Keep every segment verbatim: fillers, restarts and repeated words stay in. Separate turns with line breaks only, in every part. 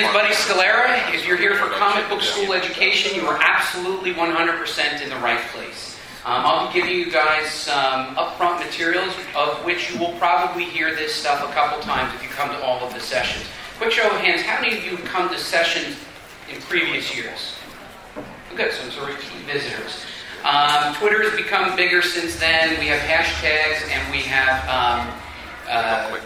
is Buddy Scalera. If you're here for comic book school education, you are absolutely one hundred percent in the right place. Um, I'll be giving you guys some upfront materials, of which you will probably hear this stuff a couple times if you come to all of the sessions. Quick show of hands, how many of you have come to sessions in previous years? Good, so it's repeat visitors. Um, Twitter has become bigger since then. We have hashtags and we have um, uh,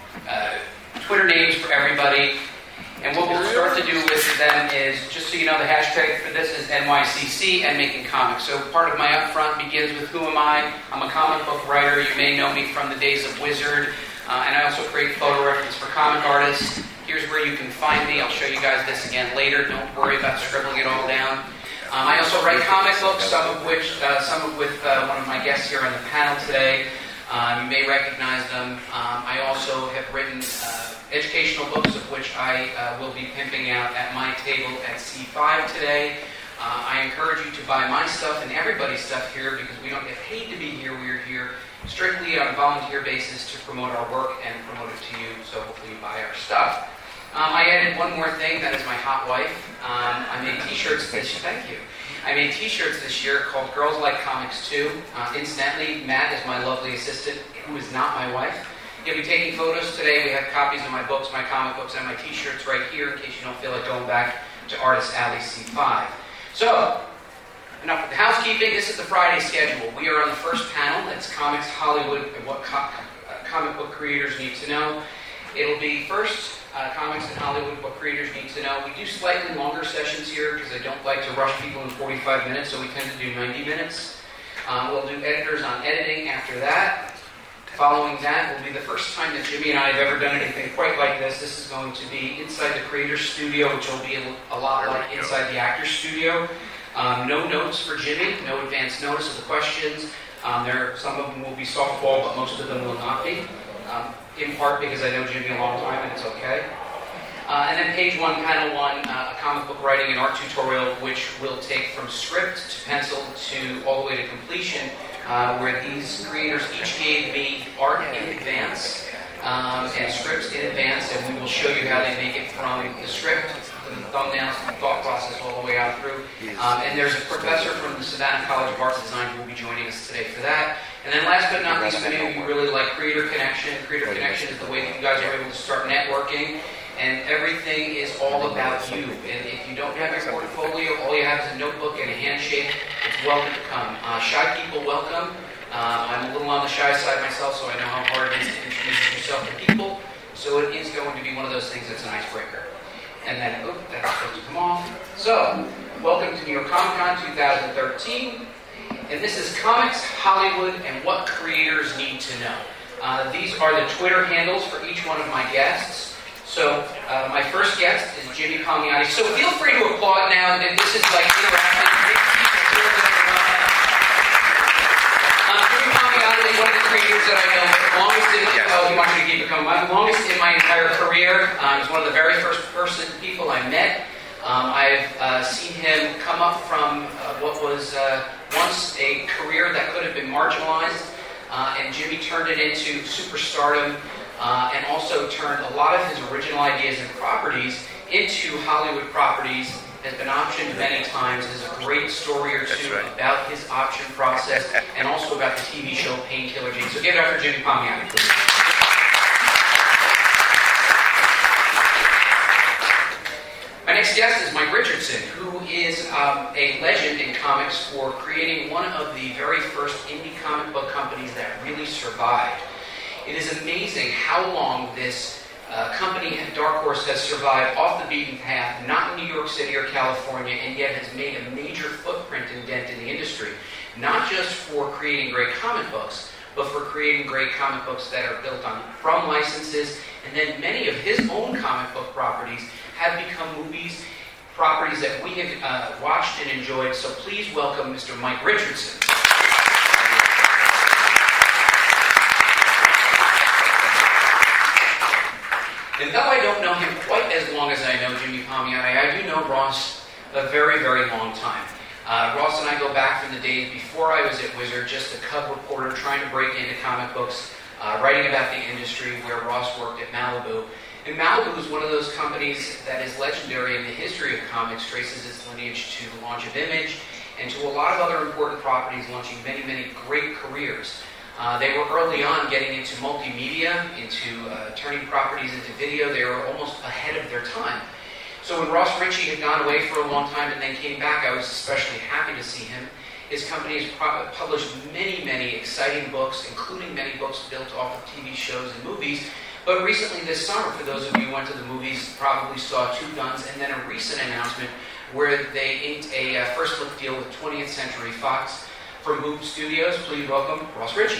uh, Twitter names for everybody. And what we'll start to do with them is, just so you know, the hashtag for this is N Y C C and Making Comics. So part of my upfront begins with who am I? I'm a comic book writer. You may know me from the days of Wizard. Uh, and I also create photo reference for comic artists. Here's where you can find me. I'll show you guys this again later. Don't worry about scribbling it all down. Um, I also write comic books, some of which, uh, some of with uh, one of my guests here on the panel today. Um, you may recognize them. Um, I also have written uh, educational books, of which I uh, will be pimping out at my table at C five today. Uh, I encourage you to buy my stuff and everybody's stuff here because we don't get paid to be here. We're here strictly on a volunteer basis to promote our work and promote it to you, so hopefully you buy our stuff. Um, I added one more thing, that is my hot wife. Um, I made t-shirts this year. Thank you. I made t-shirts this year called Girls Like Comics Too. Uh, incidentally, Matt is my lovely assistant, who is not my wife. He'll be taking photos today. We have copies of my books, my comic books, and my t-shirts right here in case you don't feel like going back to Artist Alley C five. So, enough of the housekeeping. This is the Friday schedule. We are on the first panel. That's Comics Hollywood and what co- uh, comic book creators need to know. It'll be first uh, Comics in Hollywood, what creators need to know. We do slightly longer sessions here because I don't like to rush people in forty-five minutes, so we tend to do ninety minutes. Um, we'll do editors on editing after that. Following that will be the first time that Jimmy and I have ever done anything quite like this. This is going to be inside the creator's studio, which will be a, a lot like inside the actor's studio. Um, no notes for Jimmy, no advance notice of the questions. Um, there, some of them will be softball, but most of them will not be. Um, in part because I know Jimmy a long time and it's okay. Uh, and then page one, panel one, uh, a comic book writing and art tutorial, which will take from script to pencil to all the way to completion, uh, where these creators each gave me art in advance um, and scripts in advance, and we will show you how they make it from the script to the thumbnails, the thought process all the way out through. Um, and there's a professor from the Savannah College of Arts and Design who will be joining us today for that. And then last but not least, many of you really like Creator Connection. Creator Connection is the way that you guys are able to start networking. And everything is all about you. And if you don't have your portfolio, all you have is a notebook and a handshake. It's welcome to come. Uh, shy people, welcome. Uh, I'm a little on the shy side myself, so I know how hard it is to introduce yourself to people. So it is going to be one of those things that's an icebreaker. And then, oh, that's supposed to come off. So, welcome to New York Comic Con twenty thirteen. And this is Comics Hollywood and what creators need to know. Uh, these are the Twitter handles for each one of my guests. So, uh, my first guest is Jimmy Palmiotti. So feel free to applaud now. This is like interactive. Um, Jimmy Palmiotti is one of the creators that I know the longest in, oh, he wants you to keep it coming. The longest in my entire career. Um, he's one of the very first person people I met. Um, I've uh, seen him come up from uh, what was uh, once a career that could have been marginalized, uh, and Jimmy turned it into superstardom. Uh, and also turned a lot of his original ideas and properties into Hollywood properties, has been optioned many times. There's a great story or two right. about his option process and also about the T V show Painkiller Jane. So give it up for Jimmy Palmiotti, please. My next guest is Mike Richardson, who is um, a legend in comics for creating one of the very first indie comic book companies that really survived. It is amazing how long this uh, company, Dark Horse, has survived off the beaten path, not in New York City or California, and yet has made a major footprint and dent in the industry. Not just for creating great comic books, but for creating great comic books that are built on from licenses, and then many of his own comic book properties have become movies, properties that we have uh, watched and enjoyed. So please welcome Mister Mike Richardson. And though I don't know him quite as long as I know Jimmy Palmiotti, I do know Ross a very, very long time. Uh, Ross and I go back from the days before I was at Wizard, just a cub reporter trying to break into comic books, uh, writing about the industry where Ross worked at Malibu. And Malibu is one of those companies that is legendary in the history of comics, traces its lineage to the launch of Image and to a lot of other important properties, launching many, many great careers. Uh, they were early on getting into multimedia, into uh, turning properties into video. They were almost ahead of their time. So when Ross Ritchie had gone away for a long time and then came back, I was especially happy to see him. His company has pro- published many, many exciting books, including many books built off of T V shows and movies. But recently this summer, for those of you who went to the movies, probably saw Two Guns, and then a recent announcement where they inked a uh, first-look deal with twentieth Century Fox. From Move Studios, please welcome Ross Ritchie.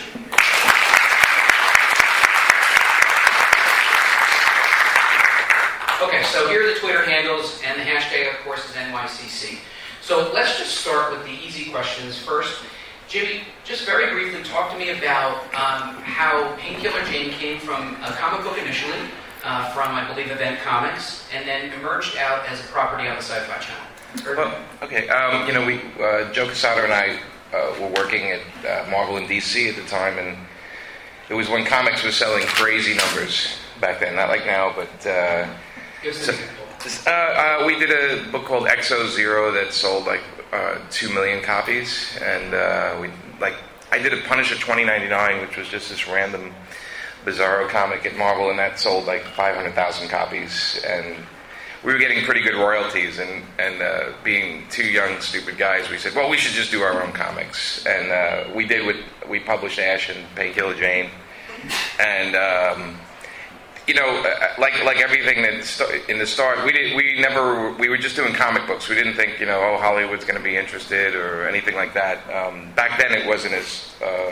Okay, so here are the Twitter handles, and the hashtag, of course, is N Y C C. So let's just start with the easy questions first. Jimmy, just very briefly, talk to me about um, how Painkiller Jane came from a comic book initially, uh, from, I believe, Event Comics, and then emerged out as a property on the Sci-Fi Channel.
Well, okay, um, you know, we uh, Joe Quesada and I uh, were working at uh, Marvel and D C at the time, and it was when comics was selling crazy numbers back then, not like now, but... Uh,
Give us
so,
an example.
Uh, uh, we did a book called X O Zero that sold like uh, two million copies, and uh, we like I did a Punisher twenty ninety-nine, which was just this random Bizarro comic at Marvel, and that sold like five hundred thousand copies, and we were getting pretty good royalties. And and uh, being two young stupid guys, we said, well, we should just do our own comics, and uh, we did. With we published Ash and Painkiller Jane, and. Um, You know, like like everything that st- in the start, we did we never we were just doing comic books. We didn't think, you know, oh, Hollywood's going to be interested or anything like that. Um, back then, it wasn't as. Uh,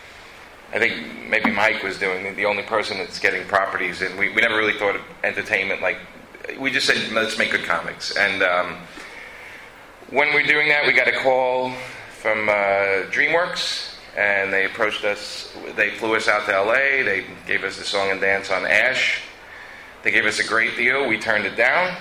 I think maybe Mike was doing the only person that's getting properties, and we, we never really thought of entertainment. Like we just said, let's make good comics. And um, when we were doing that, we got a call from uh, DreamWorks. And they approached us, they flew us out to L A, they gave us the song and dance on Ash. They gave us a great deal, we turned it down.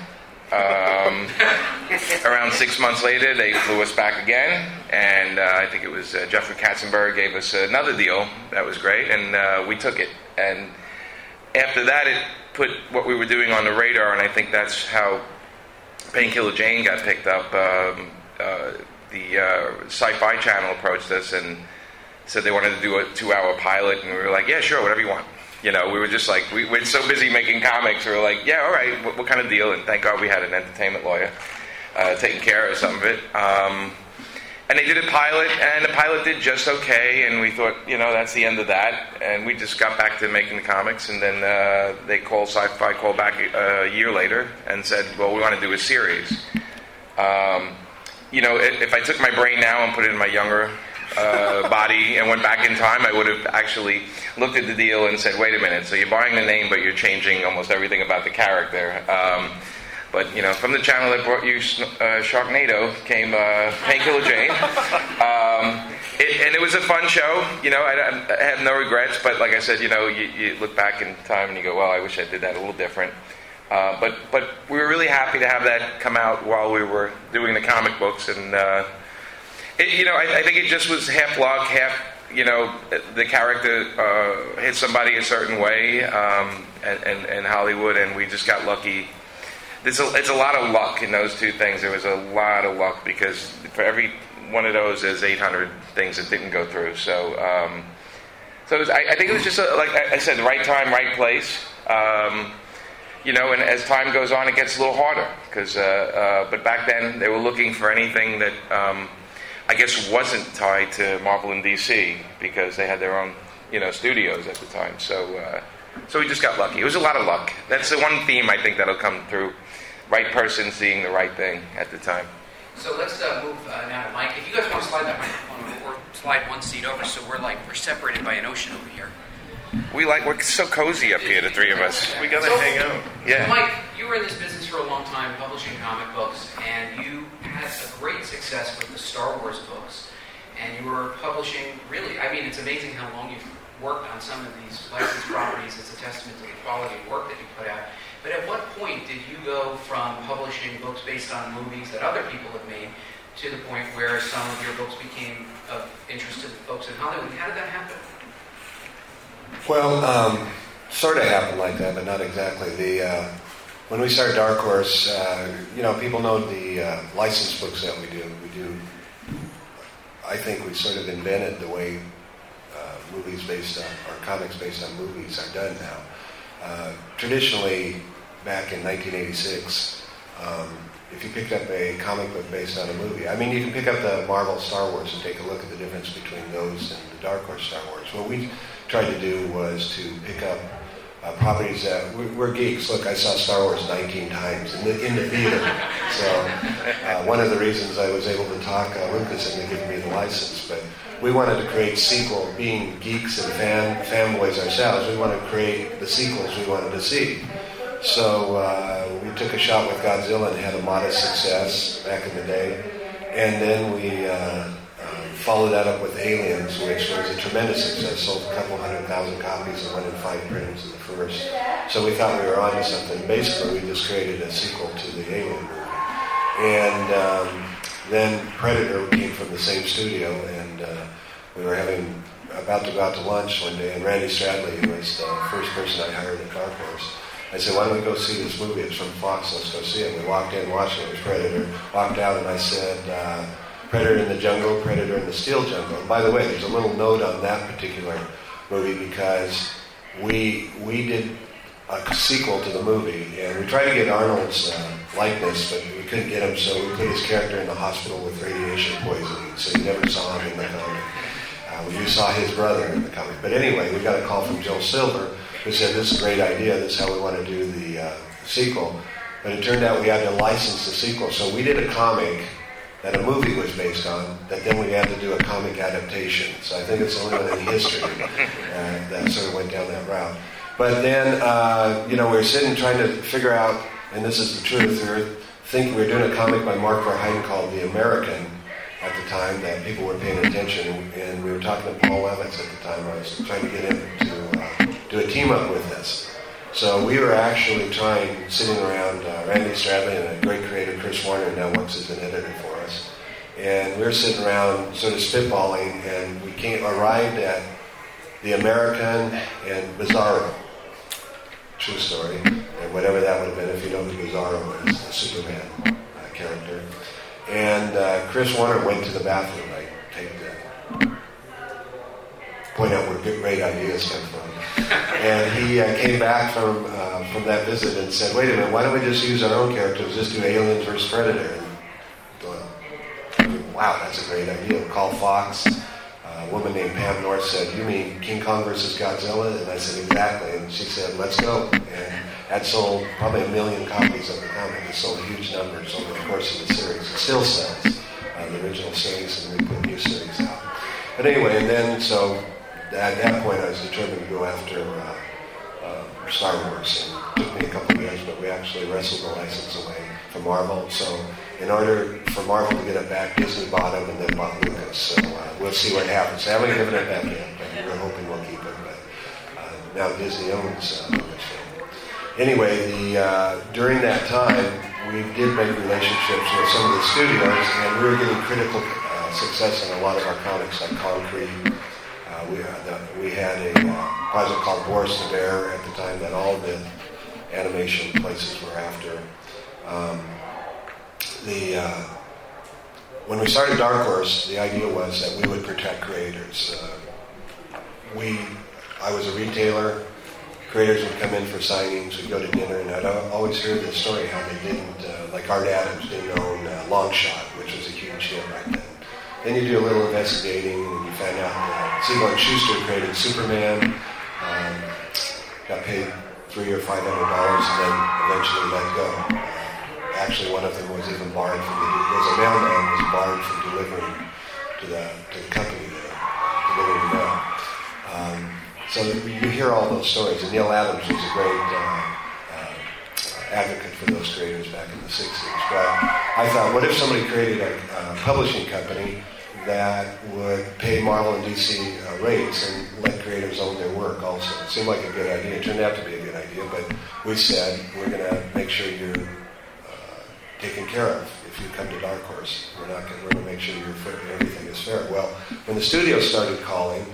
Um, around six months later, they flew us back again, and uh, I think it was uh, Jeffrey Katzenberg gave us another deal, that was great, and uh, we took it. And after that, it put what we were doing on the radar, and I think that's how Painkiller Jane got picked up. Um, uh, the uh, Sci-Fi Channel approached us, and said they wanted to do a two-hour pilot, and we were like, yeah, sure, whatever you want. You know, we were just like, we were so busy making comics, we were like, yeah, all right, what, what kind of deal? And thank God we had an entertainment lawyer uh, taking care of some of it. Um, and they did a pilot, and the pilot did just okay, and we thought, you know, that's the end of that. And we just got back to making the comics, and then uh, they called, Sci-Fi called back a, a year later and said, well, we want to do a series. Um, you know, if, if I took my brain now and put it in my younger... Uh, body and went back in time, I would have actually looked at the deal and said, wait a minute, so you're buying the name but you're changing almost everything about the character. Um, but, you know, from the channel that brought you uh, Sharknado came uh, Painkiller Jane. Um, it, and it was a fun show. You know, I, I have no regrets, but like I said, you know, you, you look back in time and you go, well, I wish I did that a little different. Uh, but, but we were really happy to have that come out while we were doing the comic books, and uh, It, you know, I, I think it just was half luck, half, you know, the character uh, hit somebody a certain way, um, and, and, and Hollywood, and we just got lucky. There's a, it's a lot of luck in those two things. There was a lot of luck, because for every one of those, there's eight hundred things that didn't go through. So, um, so it was, I, I think it was just, a, like I said, the right time, right place. Um, you know, and as time goes on, it gets a little harder, because, uh, uh, but back then, they were looking for anything that... Um, I guess wasn't tied to Marvel and D C, because they had their own, you know, studios at the time. So, uh, so we just got lucky. It was a lot of luck. That's the one theme I think that'll come through: right person seeing the right thing at the time.
So let's uh, move uh, now to Mike. If you guys want to slide that microphone over, or slide one seat over, so we're like we're separated by an ocean over here.
We like we're so cozy up here, the three of us. We gotta
so,
hang out. Yeah.
So Mike, you were in this business for a long time, publishing comic books, and you had a great success with the Star Wars books. And you were publishing, really, I mean, it's amazing how long you've worked on some of these licensed properties. It's a testament to the quality of work that you put out. But at what point did you go from publishing books based on movies that other people have made to the point where some of your books became of interest to the folks in Hollywood? How did that happen?
Well, um, sort of happened like that, but not exactly. The uh, when we started Dark Horse, uh, you know, people know the uh, license books that we do. We do. I think we sort of invented the way uh, movies based on, or comics based on movies are done now. Uh, traditionally, back in nineteen eighty-six, um, if you picked up a comic book based on a movie, I mean, you can pick up the Marvel Star Wars and take a look at the difference between those and the Dark Horse Star Wars. What we tried to do was to pick up uh, properties that, we're, we're geeks. Look, I saw Star Wars nineteen times in the, in the theater. So uh, one of the reasons I was able to talk uh, Lucas into giving me the license, but we wanted to create sequel, being geeks and fan fanboys ourselves, we wanted to create the sequels we wanted to see. So uh, we took a shot with Godzilla and had a modest success back in the day. And then we uh, uh, followed that up with Aliens, which was a tremendous success. Sold a couple hundred thousand copies and went in five printings in the first. So we thought we were onto something. Basically, we just created a sequel to the Alien movie. And um, then Predator came from the same studio, and uh, we were having about to go out to lunch one day, and Randy Stradley, who was the first person I hired at Dark Horse, I said, why don't we go see this movie? It's from Fox, let's go see it. We walked in, watched it, it was Predator. Walked out and I said, uh, Predator in the Jungle, Predator in the Steel Jungle. And by the way, there's a little note on that particular movie because we we did a sequel to the movie, and we tried to get Arnold's uh, likeness, but we couldn't get him, so we put his character in the hospital with radiation poisoning, so you never saw him in the comic. Uh, you saw his brother in the comic. But anyway, we got a call from Joe Silver, who said, this is a great idea, this is how we want to do the uh, sequel. But it turned out we had to license the sequel. So we did a comic that a movie was based on, that then we had to do a comic adaptation. So I think it's the only one in history uh, that sort of went down that route. But then, uh, you know, we were sitting trying to figure out, and this is the truth, we were thinking we were doing a comic by Mark Verheiden called The American at the time, that people were paying attention, and we were talking to Paul Levitz at the time. I was trying to get him to uh, do a team-up with us. So we were actually trying, sitting around, uh, Randy Stradley and a great creator, Chris Warner, now works as an editor for us. And we were sitting around sort of spitballing, and we came, arrived at The American and Bizarro. True story. And whatever that would have been, if you know who Bizarro is, the Superman uh, character. And uh, Chris Warner went to the bathroom. I take that. Point out where good, great ideas come from. And he uh, came back from uh, from that visit and said, wait a minute, why don't we just use our own characters, just do Aliens versus Predator? And, uh, wow, that's a great idea. Call Fox. Uh, a woman named Pam North said, you mean King Kong versus Godzilla? And I said, exactly. And she said, let's go. And that sold probably a million copies of the comic. It sold huge numbers over the course of the series. It still sells uh, the original series, and we put new series out. But anyway, and then so at that point I was determined to go after uh, uh, Star Wars. And it took me a couple of years, but we actually wrestled the license away from Marvel. So in order for Marvel to get it back, Disney bought them and then bought Lucas. So uh, we'll see what happens. They haven't given it back yet, but we're hoping we'll keep it. But uh, now Disney owns uh, Lucasfilm. Anyway, the uh, during that time, we did make relationships with some of the studios, and we were getting critical uh, success in a lot of our comics, like Concrete. Uh, we, had, uh, we had a uh, project called Boris the Bear at the time that all the animation places were after. Um, the uh, when we started Dark Horse, the idea was that we would protect creators. Uh, we, I was a retailer. Creators would come in for signings, we'd go to dinner, and I'd always hear the story how they didn't, uh, like Art Adams didn't own uh, Longshot, which was a huge hit right then. Then you do a little investigating, and you find out that Siegel and Schuster created Superman, um, got paid three or five hundred dollars, and then eventually let go. Uh, actually, one of them was even barred from the, was a mailman was barred from delivering to the, to the company there, delivering the mail. Um, So you hear all those stories, and Neil Adams was a great uh, uh, advocate for those creators back in the sixties. But I thought, what if somebody created a uh, publishing company that would pay Marvel and D C uh, rates and let creators own their work also? It seemed like a good idea. It turned out to be a good idea, but we said, we're going to make sure you're uh, taken care of if you come to Dark Horse. We're not going to make sure you're fair, everything is fair. Well, when the studios started calling,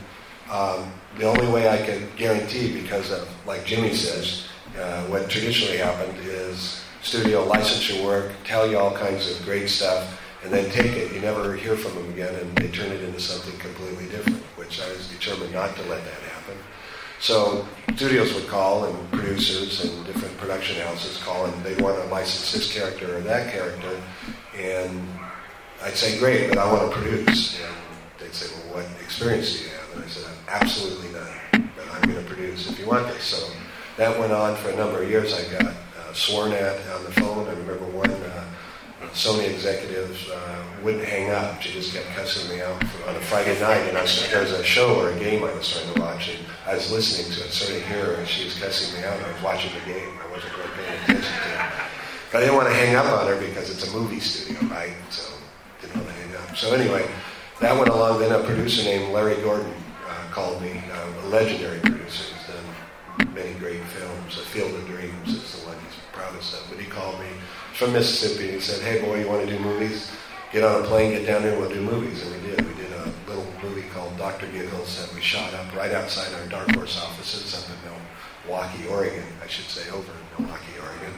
Um, the only way I can guarantee, because of, like Jimmy says, uh, what traditionally happened is studio license your work, tell you all kinds of great stuff, and then take it. You never hear from them again, and they turn it into something completely different, which I was determined not to let that happen. So studios would call, and producers and different production houses call, and they'd want to license this character or that character, and I'd say, great, but I want to produce. And they'd say, well, what experience do you have? And I said, absolutely none, but I'm going to produce if you want this. So that went on for a number of years. I got uh, sworn at on the phone. I remember one uh, Sony executive uh, wouldn't hang up. She just kept cussing me out for, on a Friday night, and I was, there was a show or a game I was trying to watch, and I was listening to it, so I didn't hear her, and she was cussing me out, and I was watching the game. I wasn't really paying attention to it. But I didn't want to hang up on her because it's a movie studio, right? So I didn't want to hang up. So anyway, that went along. Then a producer named Larry Gordon uh, called me, uh, a legendary producer. He's done many great films. A Field of Dreams is the one he's proudest of. But he called me from Mississippi, and he said, hey, boy, you want to do movies? Get on a plane, get down here, and we'll do movies. And we did. We did a little movie called Doctor Giggles that we shot up right outside our Dark Horse offices up in Milwaukee, Oregon, I should say, over in Milwaukee, Oregon.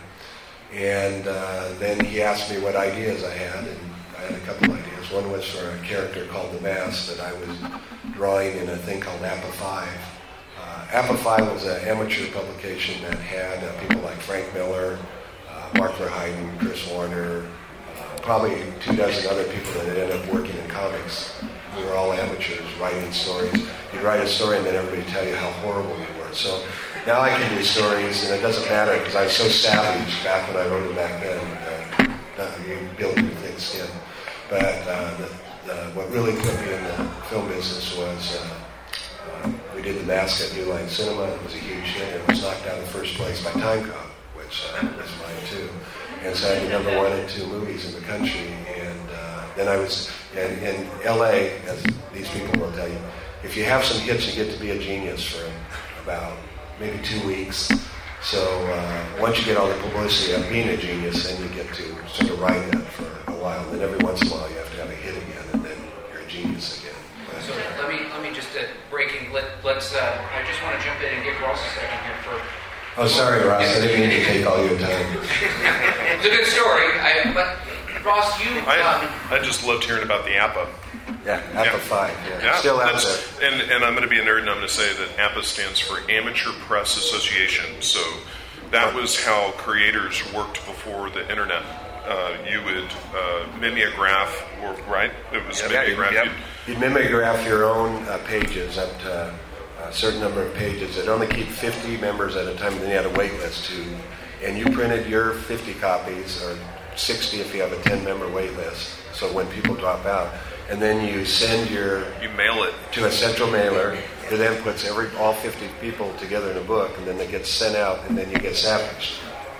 And uh, then he asked me what ideas I had, and I had a couple ideas. One was for a character called The Mask that I was drawing in a thing called APA five. Uh, APA five was an amateur publication that had uh, people like Frank Miller, uh, Mark Verheiden, Chris Warner, uh, probably two dozen other people that had ended up working in comics. We were all amateurs writing stories. You'd write a story and then everybody would tell you how horrible you were. So now I can do stories, and it doesn't matter because I was so savage back when I wrote them back then. Uh, uh, you build new thick skin. But uh, the, the, what really put me in the film business was uh, uh, we did The Mask at New Line Cinema. It was a huge hit. It was knocked out of first place by Timecop, which uh, was mine too. And so I did number one and two movies in the country. And uh, then I was in, in L A, as these people will tell you, if you have some hits, you get to be a genius for about maybe two weeks. So uh, once you get all the publicity of being a genius, then you get to sort of ride that for a while. And then every once in a while, you have to have a hit again, and then you're a genius again. But,
so let me let me just uh, breaking. Let, let's. Uh, I just want to jump in and give Ross a second here for.
Oh, sorry, Ross. I didn't mean to take all your time.
It's a good story, I, but Ross, you.
I,
um,
I just loved hearing about the APA.
Yeah, APA
yeah.
five. Yeah,
yeah
still out
that's,
there.
And, and I'm going to be a nerd, and I'm going to say that APA stands for Amateur Press Association. So that was how creators worked before the internet. Uh, you would uh, mimeograph, or right? It was
yeah,
mimeograph.
Yep. You'd mimeograph your own uh, pages up to a certain number of pages. It'd only keep fifty members at a time, and then you had a wait list too. And you printed your fifty copies, or sixty if you have a ten-member wait list. So when people drop out, and then you send your
you mail it
to a central mailer, who then puts every all fifty people together in a book, and then it gets sent out, and then you get savaged.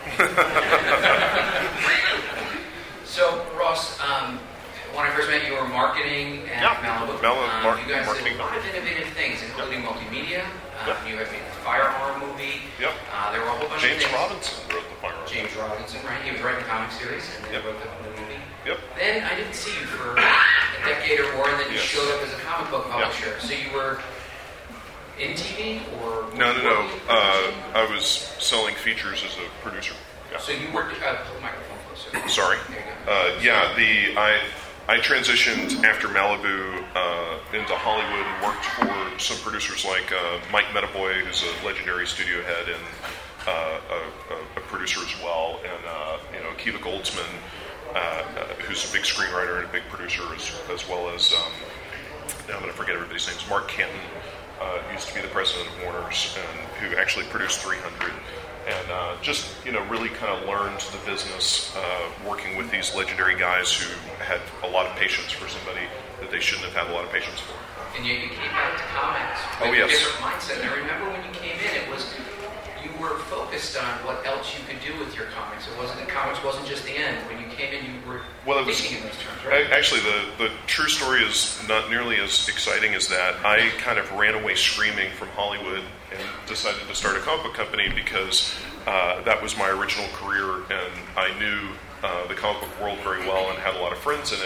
So Ross, um, when I first met you, were marketing at
yeah.
Malibu.
Malibu
um,
mar-
you guys
marketing.
did a lot of innovative things, including multimedia. Um,
Yep.
You had made the Firearm movie.
Yep.
Uh, there were a whole bunch
James
of things.
Robinson wrote the Firearm.
James Robinson, right? He was writing the comic series, and then
Yep.
wrote the, the movie.
Yep.
Then I didn't see you for a decade or more, and then you
Yes.
showed up as a comic book publisher. So you were in T V or
No, no, no.
working?
Uh, I was selling features as a producer. Yeah.
So you worked. Uh, pull the microphone closer.
Sorry.
There you go.
Uh, yeah, the I I transitioned after Malibu uh, into Hollywood and worked for some producers like uh, Mike Metaboy, who's a legendary studio head and uh, a, a producer as well, and uh, you know Akiva Goldsman, uh, uh, who's a big screenwriter and a big producer, as, as well as um, now I'm going to forget everybody's names. Mark Kenton uh, used to be the president of Warner's, and who actually produced three hundred. And uh, just, you know, really kind of learned the business uh, working with these legendary guys who had a lot of patience for somebody that they shouldn't have had a lot of patience for.
And yet you came back to comics with
Oh,
a
yes.
different mindset. And I remember when you came in, it was you were focused on what else you could do with your comics. It wasn't that comics wasn't just the end. When you came in, you were
Well, it was,
thinking in those terms, right?
I, actually, the, the true story is not nearly as exciting as that. I kind of ran away screaming from Hollywood and decided to start a comic book company because uh, that was my original career, and I knew uh, the comic book world very well and had a lot of friends in it.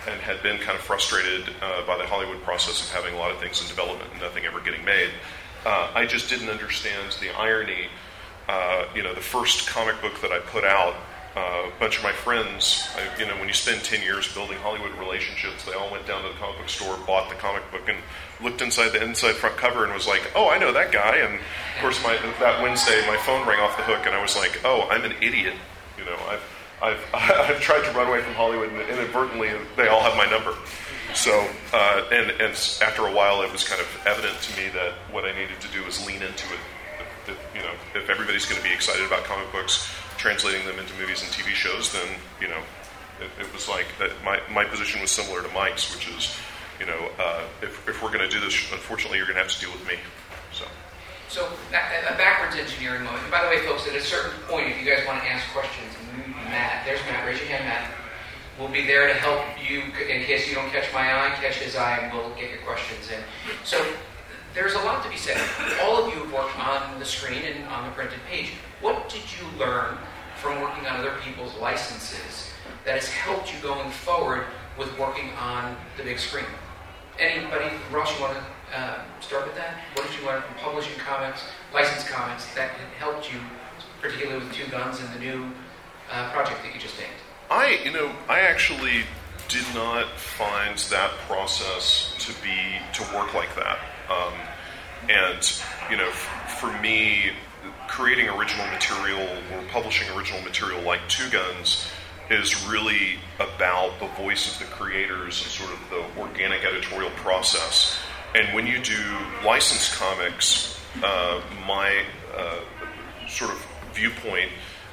and had been kind of frustrated uh, by the Hollywood process of having a lot of things in development and nothing ever getting made. Uh, I just didn't understand the irony. Uh, you know, the first comic book that I put out, uh, a bunch of my friends, I, you know, when you spend ten years building Hollywood relationships, they all went down to the comic book store, bought the comic book, and looked inside the inside front cover and was like, oh, I know that guy. And, of course, my, that Wednesday, my phone rang off the hook, and I was like, oh, I'm an idiot. You know, I've, I've, I've tried to run away from Hollywood, and inadvertently, they all have my number. So, uh, and, and after a while, it was kind of evident to me that what I needed to do was lean into it. That, you know, if everybody's going to be excited about comic books, translating them into movies and T V shows, then, you know, it, it was like that. My, my position was similar to Mike's, which is, you know, uh, if, if we're going to do this, unfortunately, you're going to have to deal with me. So,
so a backwards engineering moment. And by the way, folks, at a certain point, if you guys want to ask questions, Matt, there's Matt. Raise your hand, Matt. We'll be there to help you in case you don't catch my eye, catch his eye, and we'll get your questions in. So there's a lot to be said. All of you have worked on the screen and on the printed page. What did you learn from working on other people's licenses that has helped you going forward with working on the big screen? Anybody, Ross, you want to uh, start with that? What did you learn from publishing comics, licensed comics, that helped you, particularly with Two Guns and the new uh, project that you just named?
I, you know, I actually did not find that process to be, to work like that. Um, and, you know, f- for me, creating original material or publishing original material like Two Guns is really about the voice of the creators and sort of the organic editorial process. And when you do licensed comics, uh, my uh, sort of viewpoint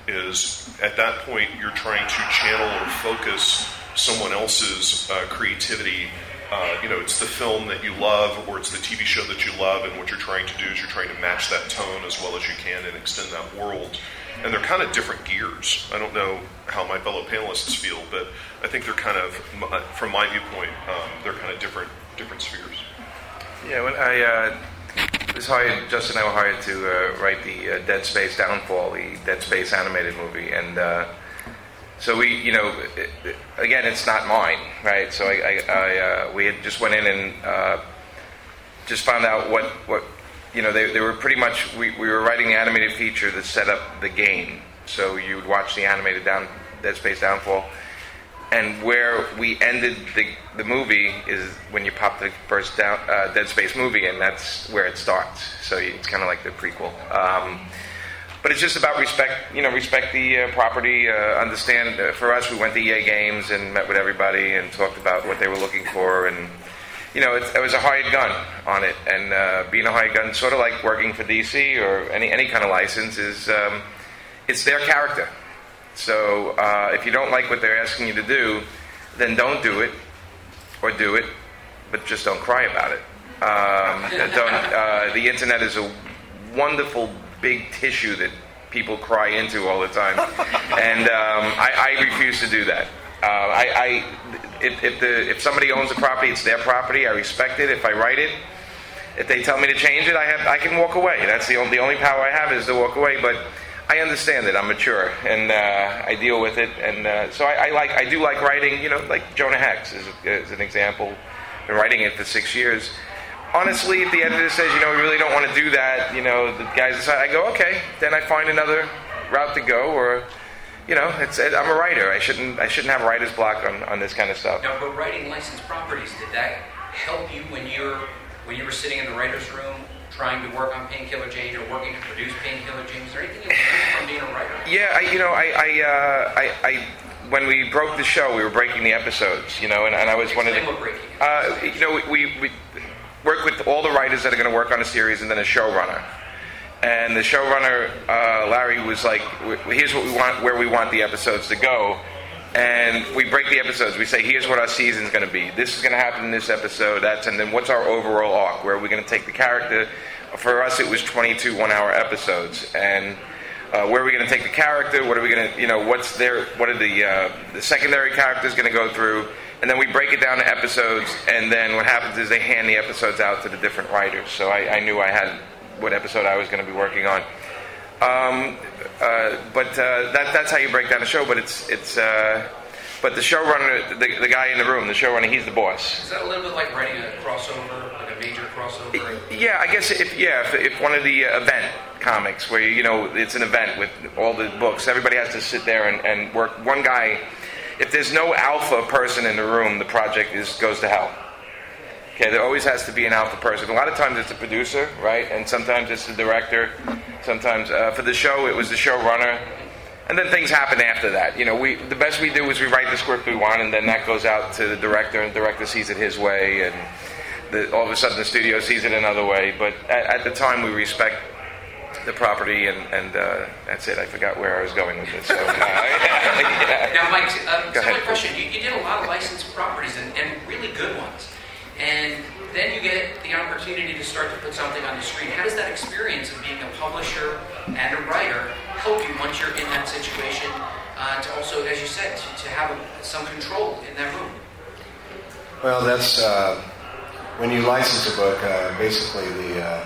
is at that point you're trying to channel or focus someone else's uh, creativity. Uh, you know, it's the film that you love or it's the T V show that you love, and what you're trying to do is you're trying to match that tone as well as you can and extend that world. And they're kind of different gears. I don't know how my fellow panelists feel, but I think they're kind of, from my viewpoint, um, they're kind of different different spheres.
Yeah, when I uh, was hired, Justin and I were hired to uh, write the uh, Dead Space Downfall, the Dead Space animated movie, and uh, so we, you know, it, it, again, it's not mine, right? So I, I, I uh, we had just went in and uh, just found out what, what you know, they, they were pretty much, we, we were writing the animated feature that set up the game. So you would watch the animated down, Dead Space Downfall, and where we ended the the movie is when you pop the first down, uh, Dead Space movie, and that's where it starts. So it's kind of like the prequel. Um, but it's just about respect, you know, respect the uh, property, uh, understand. Uh, for us, we went to E A Games and met with everybody and talked about what they were looking for, and you know, it, it was a hired gun on it. And uh, being a hired gun, sort of like working for D C or any any kind of license, is um, it's their character. So uh, if you don't like what they're asking you to do, then don't do it, or do it, but just don't cry about it. Um, don't, uh, the internet is a wonderful big tissue that people cry into all the time, and um, I, I refuse to do that. Uh, I, I if, if the if somebody owns the property, it's their property. I respect it. If I write it, if they tell me to change it, I have I can walk away. That's the only the only power I have is to walk away. But I understand it. I'm mature, and uh, I deal with it, and uh, so I, I like. I do like writing. You know, like Jonah Hex is, is an example. Been writing it for six years. Honestly, if the editor says, you know, we really don't want to do that, you know, the guys decide. I go, okay, then I find another route to go, or, you know, it's. It, I'm a writer. I shouldn't. I shouldn't have writer's block on, on this kind of stuff.
Now, but writing licensed properties, did that help you when you're when you were sitting in the writer's room, trying to work on Painkiller Jane or working to produce Painkiller Jane? Is there anything you learned from being a writer?
Yeah, I, you know, I, I, uh, I, I, when we broke the show, we were breaking the episodes, you know, and, and I was
Explain
one of the.
What breaking is.
Uh, you know, we, we, we work with all the writers that are going to work on a series, and then a showrunner. And the showrunner, uh, Larry, was like, "Here's what we want, where we want the episodes to go." And we break the episodes. We say, here's what our season's going to be. This is going to happen in this episode. That's and then what's our overall arc? Where are we going to take the character? For us, it was twenty-two one-hour episodes. And uh, where are we going to take the character? What are we going to, you know, what's their, what are the uh, the secondary characters going to go through? And then we break it down to episodes. And then what happens is they hand the episodes out to the different writers. So I, I knew I had what episode I was going to be working on. Um, uh, but uh, that, that's how you break down a show. But it's it's uh, But the showrunner, the, the guy in the room, the showrunner, he's the boss.
Is that a little bit like writing a crossover, like a major crossover?
Yeah, I guess if yeah, if, if one of the uh, event comics where you know it's an event with all the books, everybody has to sit there and, and work. One guy, if there's no alpha person in the room, the project is goes to hell. Okay, there always has to be an alpha person. A lot of times it's a producer, right? And sometimes it's the director. Sometimes uh, for the show it was the showrunner. And then things happen after that. You know, we the best we do is we write the script we want, and then that goes out to the director, and the director sees it his way, and the, all of a sudden the studio sees it another way. But at, at the time, we respect the property, and, and uh, that's it. I forgot where I was going with this. So, uh, yeah.
Now, Mike, uh,
Go
similar
ahead.
question. You, you did a lot of licensed properties, and, and really good ones. And then you get the opportunity to start to put something on the screen. How does that experience of being a publisher and a writer help you once you're in that situation uh, to also, as you said, to, to have a, some control in that room?
Well, that's uh, when you license a book. Uh, basically, the uh,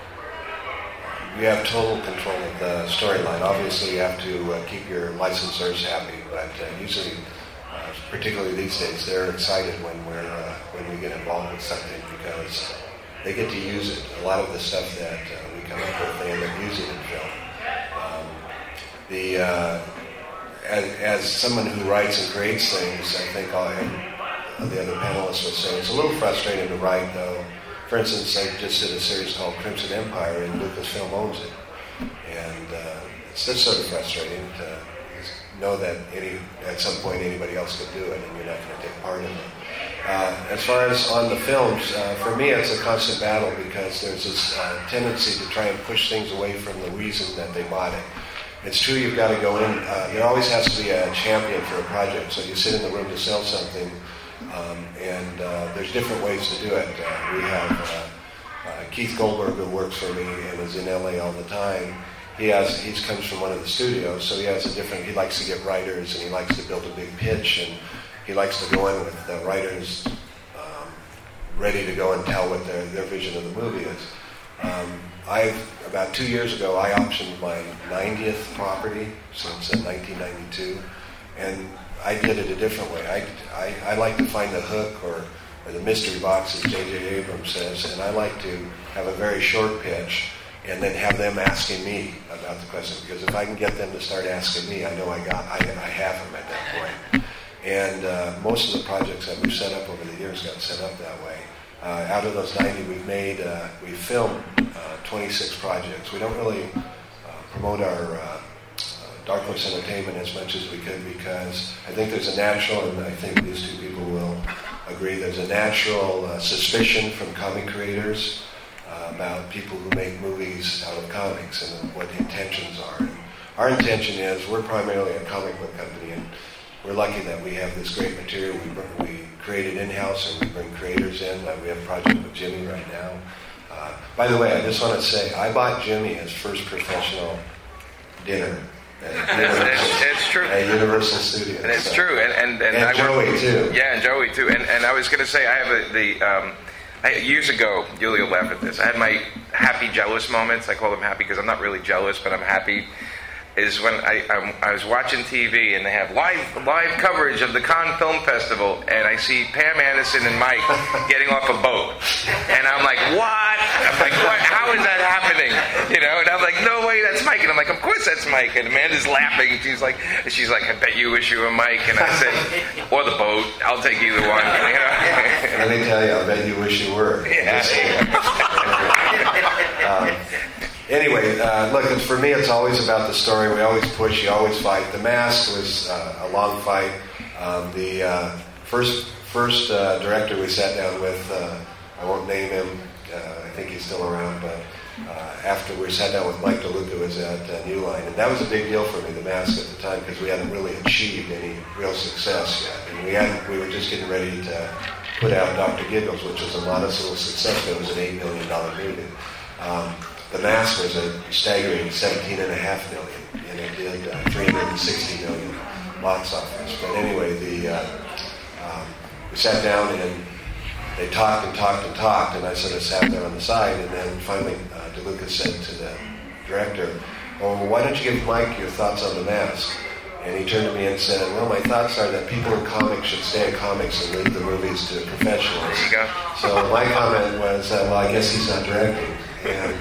you have total control of the storyline. Obviously, you have to uh, keep your licensors happy, but uh, usually, uh, particularly these days, they're excited when we're uh, when we get involved with something because they get to use it. A lot of the stuff that uh, we come up with, they end up using in film. Um, the uh, as, as someone who writes and creates things, I think all and the other panelists would say it's a little frustrating to write, though. For instance, I just did a series called Crimson Empire, and Lucasfilm owns it, and uh, it's just sort of frustrating to know that any at some point anybody else could do it, and you're not going to take part in it. Uh, as far as on the films, uh, for me it's a constant battle because there's this uh, tendency to try and push things away from the reason that they bought it. It's true you've got to go in, uh, there always has to be a champion for a project, so you sit in the room to sell something, um, and uh, there's different ways to do it. Uh, we have uh, uh, Keith Goldberg, who works for me and is in L A all the time. He has he comes from one of the studios, so he has a different, he likes to get writers and he likes to build a big pitch, and he likes to go in with the writers um, ready to go and tell what their, their vision of the movie is. Um, I've, about two years ago, I optioned my ninetieth property since uh, nineteen ninety-two, and I did it a different way. I, I, I like to find the hook or, or the mystery box, as J J Abrams says, and I like to have a very short pitch and then have them asking me about the question, because if I can get them to start asking me, I know I got I, I have them at that point. And uh, most of the projects that we've set up over the years got set up that way. Uh, out of those ninety, we've made, uh, we've filmed uh, twenty-six projects. We don't really uh, promote our uh, uh, Dark Horse Entertainment as much as we could because I think there's a natural, and I think these two people will agree, there's a natural uh, suspicion from comic creators uh, about people who make movies out of comics and what the intentions are. And our intention is we're primarily a comic book company, and we're lucky that we have this great material. We, we create it in-house and we bring creators in. Uh, we have a project with Jimmy right now. Uh, by the way, I just want to say, I bought Jimmy his first professional dinner at Universal,
it's, it's true.
at Universal Studios.
And it's
so.
true. And, and, and,
And
I
Joey,
work,
too.
Yeah, and Joey, too. And, and I was going to say, I have a, the... Um, I, years ago, Julie will laugh at this, I had my happy jealous moments. I call them happy because I'm not really jealous, but I'm happy. Is when I, I I was watching T V and they have live live coverage of the Cannes Film Festival, and I see Pam Anderson and Mike getting off a boat, and I'm like, what? I'm like, what? How is that happening? You know? And I'm like, no way, that's Mike. And I'm like, of course that's Mike. And Amanda's laughing. She's like, she's like, I bet you wish you were Mike. And I said, or the boat. I'll take either one. You know?
Let me tell you, I bet you wish you were.
Yeah.
um, Anyway, uh, look, for me, it's always about the story. We always push, you always fight. The Mask was uh, a long fight. Um, the uh, first first uh, director we sat down with, uh, I won't name him, uh, I think he's still around, but uh, after we sat down with Mike DeLuca, who was at uh, New Line, and that was a big deal for me, The Mask, at the time, because we hadn't really achieved any real success yet. And we hadn't, we were just getting ready to put out Doctor Giggles, which was a modest little success, but it was an eight million dollars movie. Um, The Mask was a staggering seventeen and a half million, and it did uh, three hundred sixty million box office. But anyway, the uh, um, we sat down and they talked and talked and talked, and I sort of sat there on the side, and then finally uh, DeLuca said to the director, "Well, why don't you give Mike your thoughts on The Mask?" And he turned to me and said, well, my thoughts are that people in comics should stay in comics and leave the movies to professionals.
There you go.
So my comment was, uh, well, I guess he's not directing. And,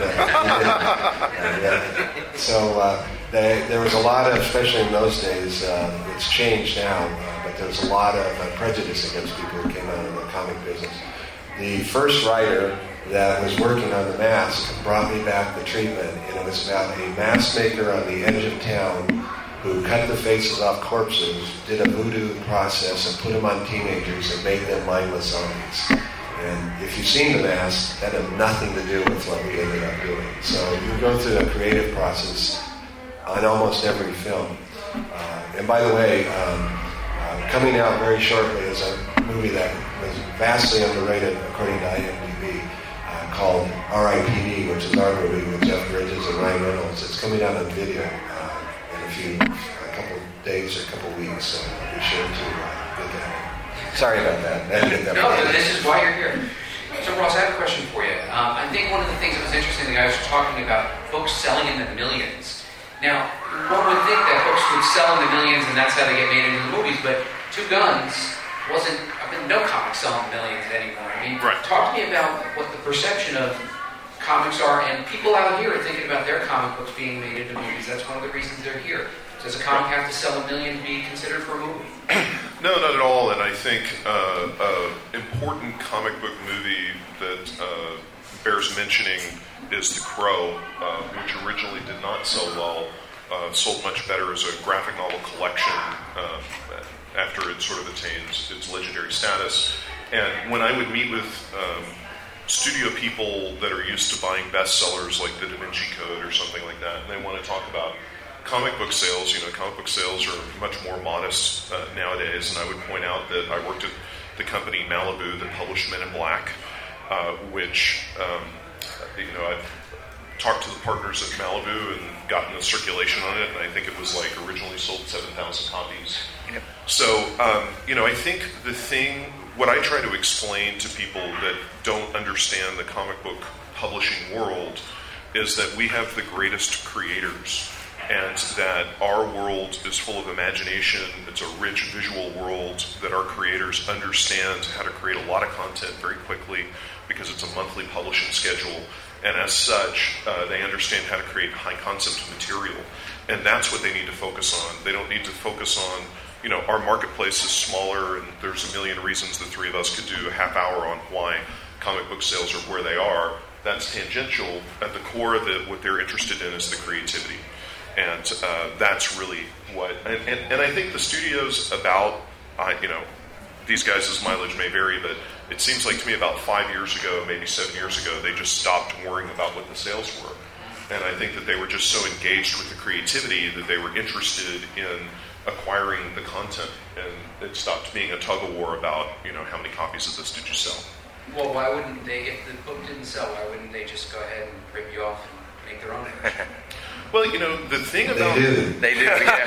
uh, and uh, so uh, they, there was a lot of, especially in those days, uh, it's changed now, uh, but there was a lot of uh, prejudice against people who came out of the comic business. The first writer that was working on The Mask brought me back the treatment, and it was about a mask maker on the edge of town who cut the faces off corpses, did a voodoo process, and put them on teenagers and made them mindless zombies. And if you've seen The Mask, that had nothing to do with what we ended up doing. So you go through a creative process on almost every film. Uh, and by the way, um, uh, coming out very shortly is a movie that was vastly underrated according to I M D B, uh, called R I P D, which is our movie with Jeff Bridges and Ryan Reynolds. It's coming out on video uh, in a few, a couple days or a couple weeks, so be sure to uh, get that. Sorry about that. that
no, no, this is why you're here. So, Ross, I have a question for you. Um, I think one of the things that was interesting, the guys were talking about books selling in the millions. Now, one would think that books would sell in the millions and that's how they get made into the movies, but Two Guns wasn't, I mean, no comics sell in the millions anymore. I mean,
right.
Talk to me about what the perception of comics are, and people out here are thinking about their comic books being made into movies. That's one of the reasons they're here. Does a comic have to sell a million to be considered for a movie?
No, not at all. And I think uh, an important comic book movie that uh, bears mentioning is The Crow, uh, which originally did not sell well, uh, sold much better as a graphic novel collection uh, after it sort of attained its legendary status. And when I would meet with um, studio people that are used to buying bestsellers like The Da Vinci Code or something like that, and they want to talk about comic book sales, you know, comic book sales are much more modest uh, nowadays, and I would point out that I worked at the company Malibu that published Men in Black, uh, which, um, you know, I've talked to the partners at Malibu and gotten a circulation on it, and I think it was like originally sold seven thousand copies. Yep. So, um, you know, I think the thing, what I try to explain to people that don't understand the comic book publishing world is that we have the greatest creators, and that our world is full of imagination. It's a rich visual world that our creators understand how to create a lot of content very quickly because it's a monthly publishing schedule. And as such, uh, they understand how to create high concept material. And that's what they need to focus on. They don't need to focus on, you know, our marketplace is smaller and there's a million reasons the three of us could do a half hour on why comic book sales are where they are. That's tangential. At the core of it, what they're interested in is the creativity. And uh, that's really what, and, and, and I think the studio's about, uh, you know, these guys' mileage may vary, but it seems like to me about five years ago, maybe seven years ago, they just stopped worrying about what the sales were. And I think that they were just so engaged with the creativity that they were interested in acquiring the content. And it stopped being a tug of war about, you know, how many copies of this did you sell?
Well, why wouldn't they, if the book didn't sell, why wouldn't they just go ahead and rip you off and make their own version?
Well, you know, the thing about...
They do.
They do, yeah.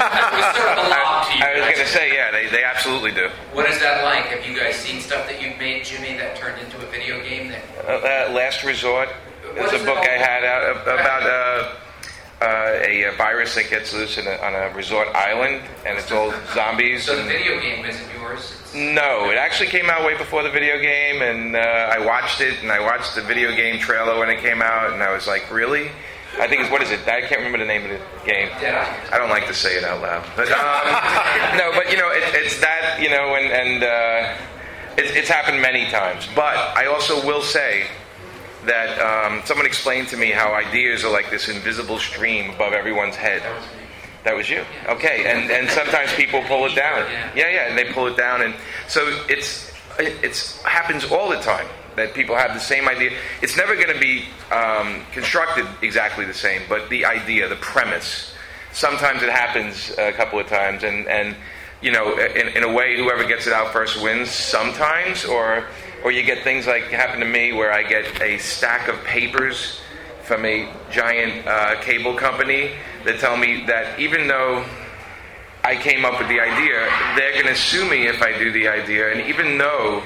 I was going to say, yeah, they, they absolutely do.
What is that like? Have you guys seen stuff that you've made, Jimmy, that turned into a video game? That
uh, uh, Last Resort is a book I had out about uh, uh, a, a virus that gets loose in a, on a resort island, and it's all zombies.
So the video game isn't yours? It's...
No, it actually came out way before the video game, and uh, I watched it, and I watched the video game trailer when it came out, and I was like, really? I think it's, what is it? I can't remember the name of the game. I don't like to say it out loud. But, um, no, but, you know, it, it's that, you know, and, and uh, it, it's happened many times. But I also will say that um, someone explained to me how ideas are like this invisible stream above everyone's head. That was you. Okay, and, and sometimes people pull it down. Yeah, yeah, and they pull it down. And so it's it it's, happens all the time. That people have the same idea. It's never going to be um, constructed exactly the same, but the idea, the premise. Sometimes it happens a couple of times, and, and you know, in, in a way, whoever gets it out first wins sometimes, or or you get things like happened to me where I get a stack of papers from a giant uh, cable company that tell me that even though I came up with the idea, they're going to sue me if I do the idea, and even though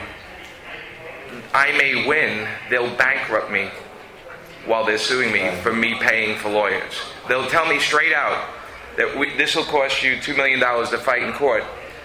I may win, they'll bankrupt me while they're suing me for me paying for lawyers. They'll tell me straight out that we, this will cost you two million dollars to fight in court,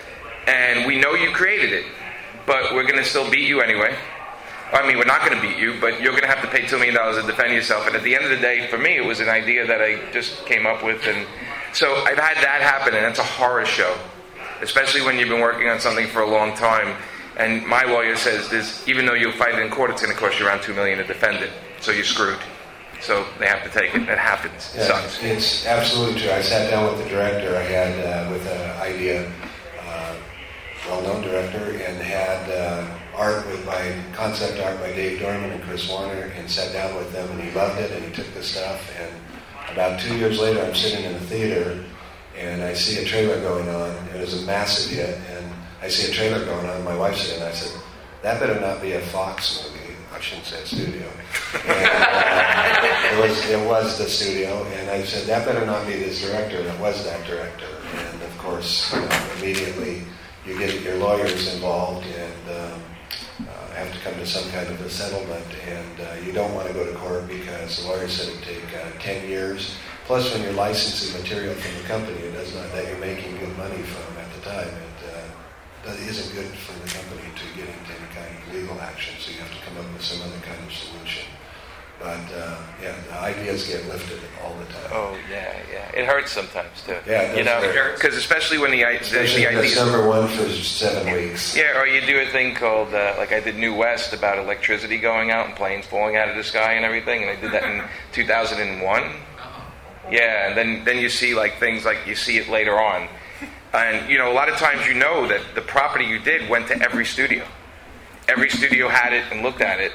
and we know you created it, but we're going to still beat you anyway. I mean, we're not going to beat you, but you're going to have to pay two million dollars to defend yourself. And at the end of the day, for me, it was an idea that I just came up with. And so I've had that happen, and that's a horror show, especially when you've been working on something for a long time. And my lawyer says, this, even though you'll fight it in court, it's going to cost you around two million dollars to defend it. So you're screwed. So they have to take it. It happens. It
yeah,
sucks.
It's absolutely true. I sat down with the director I had uh, with an idea, uh, well-known director, and had uh, art with my concept art by Dave Dorman and Chris Warner, and sat down with them, and he loved it, and he took the stuff. And about two years later, I'm sitting in the theater, and I see a trailer going on. It was a massive hit, and I see a trailer going on. My wife's there, and I said, "That better not be a Fox movie." I shouldn't say studio. And, uh, it was it was the studio, and I said, "That better not be this director," and it was that director. And of course, you know, immediately you get your lawyers involved, and um, uh, have to come to some kind of a settlement. And uh, you don't want to go to court because the lawyer said it'd take uh, ten years. Plus, when you're licensing material from the company, it does not that you're making good money from at the time. It uh, that isn't good for the company to get into any kind of legal action. So you have to come up with some other kind of solution. But uh, yeah, the ideas get lifted all the time.
Oh yeah, yeah. It hurts sometimes too.
Yeah, it
you know,
hurt.
because especially when the
Especially
the, the
if it's
idea.
number one for seven weeks.
Yeah, or you do a thing called, uh, like I did New West about electricity going out and planes falling out of the sky and everything, and I did that in two thousand one. Yeah, and then, then you see like things like you see it later on. And, you know, a lot of times you know that the property you did went to every studio. Every studio had it and looked at it.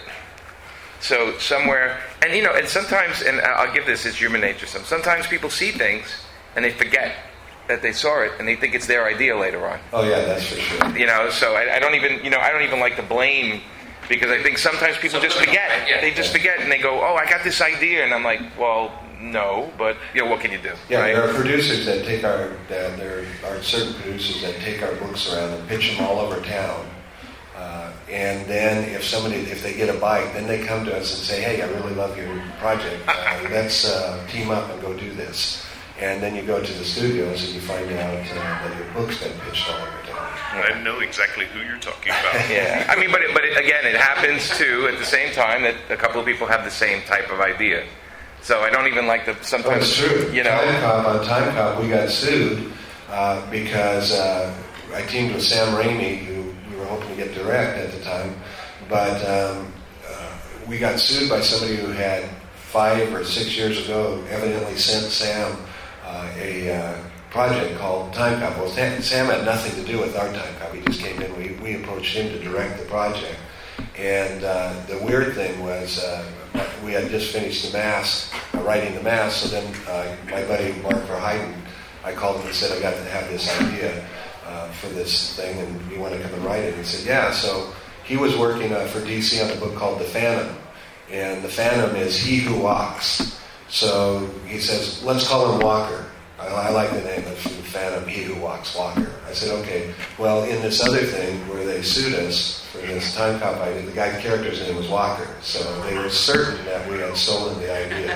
So somewhere, and you know, and sometimes, and I'll give this, it's human nature. Sometimes people see things and they forget that they saw it and they think it's their idea later on.
Oh yeah, that's for sure.
You know, so I, I don't even, you know, I don't even like to blame, because I think sometimes people just forget.
Yeah.
They just forget and they go, oh, I got this idea, and I'm like, well, no, but you know, what can you do?
Yeah,
right?
there are producers that take our, that there are certain producers that take our books around and pitch them all over town. Uh, and then if somebody, if they get a bite, then they come to us and say, hey, I really love your project. Uh, let's uh, team up and go do this. And then you go to the studios and you find out uh, that your book's been pitched all over town.
I know exactly who you're talking about.
Yeah, I mean, but it, but it, again, it happens too at the same time that a couple of people have the same type of idea. So I don't even like to sometimes,
oh, it's true.
you know.
Time Cop, on Time Cop, we got sued uh, because uh, I teamed with Sam Raimi, who we were hoping to get direct at the time, but um, uh, we got sued by somebody who had five or six years ago evidently sent Sam uh, a uh, project called Time Cop. Well, Sam had nothing to do with our Time Cop. He just came in. We, we approached him to direct the project. And uh, the weird thing was uh, we had just finished The Mask, uh, writing The Mask, so then uh, my buddy Mark Verheiden, I called him and said, I got to have this idea uh, for this thing, and you want to come and write it? And he said, yeah. So he was working uh, for D C on a book called The Phantom, and The Phantom is He Who Walks. So he says, let's call him Walker. I, I like the name of the Phantom, He Who Walks, Walker. I said, okay. Well, in this other thing where they sued us for this Time Cop idea, the guy's character's name was Walker. So they were certain that we had stolen the idea.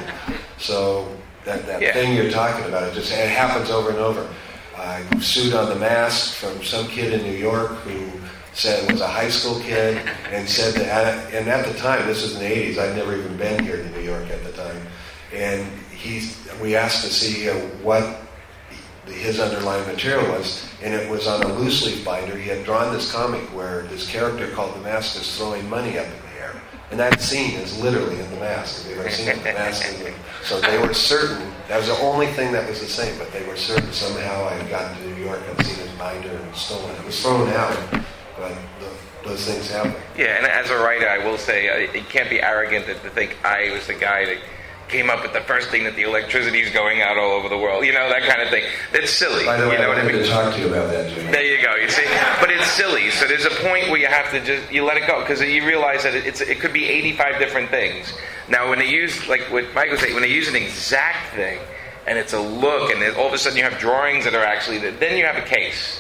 So that, that
yeah.
thing you're talking about, it just it happens over and over. I sued on The Mask from some kid in New York who said was a high school kid and said that, and at the time, this was in the eighties, I'd never even been here to New York at the time, and he, we asked to see uh, what his underlying material was, and it was on a loose leaf binder. He had drawn this comic where this character called The Mask is throwing money up in the air, and that scene is literally in The Mask. If you've ever seen The Mask, in the, so they were certain, that was the only thing that was the same, but they were certain somehow I had gotten to New York and seen his binder and stolen it. It was thrown out, but the, those things happen.
Yeah, and as a writer, I will say, uh, you can't be arrogant to, to think I was the guy that came up with the first thing that the electricity is going out all over the world. You know, that kind of thing. That's silly.
By the way,
you know
I
what I
wanted
mean?
to talk to you about that, Jimmy.
There you go. You see, but it's silly. So there's a point where you have to just you let it go, because you realize that it's it could be eighty-five different things. Now, when they use, like what Michael said, when they use an exact thing and it's a look, and then all of a sudden you have drawings that are actually then you have a case.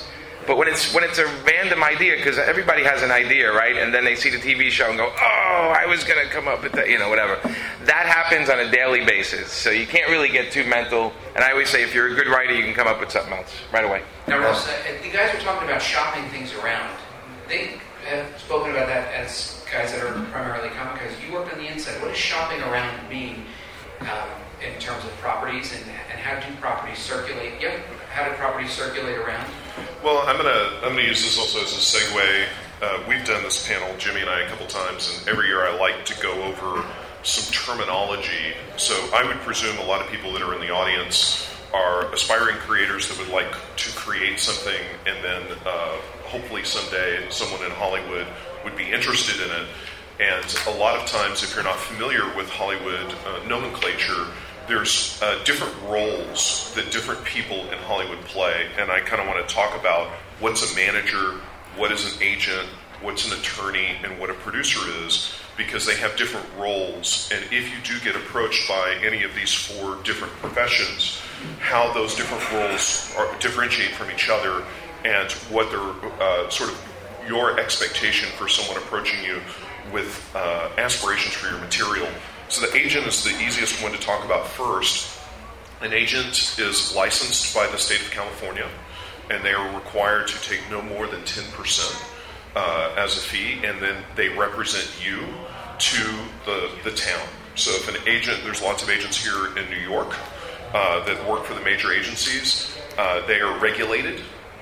But when it's when it's a random idea, because everybody has an idea, right? And then they see the T V show and go, oh, I was going to come up with that, you know, whatever. That happens on a daily basis. So you can't really get too mental. And I always say, if you're a good writer, you can come up with something else right away.
Now, Russ, uh, the guys were talking about shopping things around. They have spoken about that as guys that are primarily comic guys. You work on the inside. What does shopping around mean um, in terms of properties, and, and how do properties circulate? Yep. How do properties circulate around?
Well, I'm gonna I'm gonna use this also as a segue. Uh, we've done this panel, Jimmy and I, a couple times, and every year I like to go over some terminology. So I would presume a lot of people that are in the audience are aspiring creators that would like to create something, and then uh, hopefully someday someone in Hollywood would be interested in it. And a lot of times, if you're not familiar with Hollywood uh, nomenclature, there's uh, different roles that different people in Hollywood play, and I kind of want to talk about what's a manager, what is an agent, what's an attorney, and what a producer is, because they have different roles. And if you do get approached by any of these four different professions, how those different roles are, differentiate from each other, and what they're uh, sort of your expectation for someone approaching you with uh, aspirations for your material. So the agent is the easiest one to talk about first. An agent is licensed by the state of California, and they are required to take no more than ten percent uh, as a fee, and then they represent you to the, the town. So if an agent, there's lots of agents here in New York uh, that work for the major agencies. Uh, they are regulated,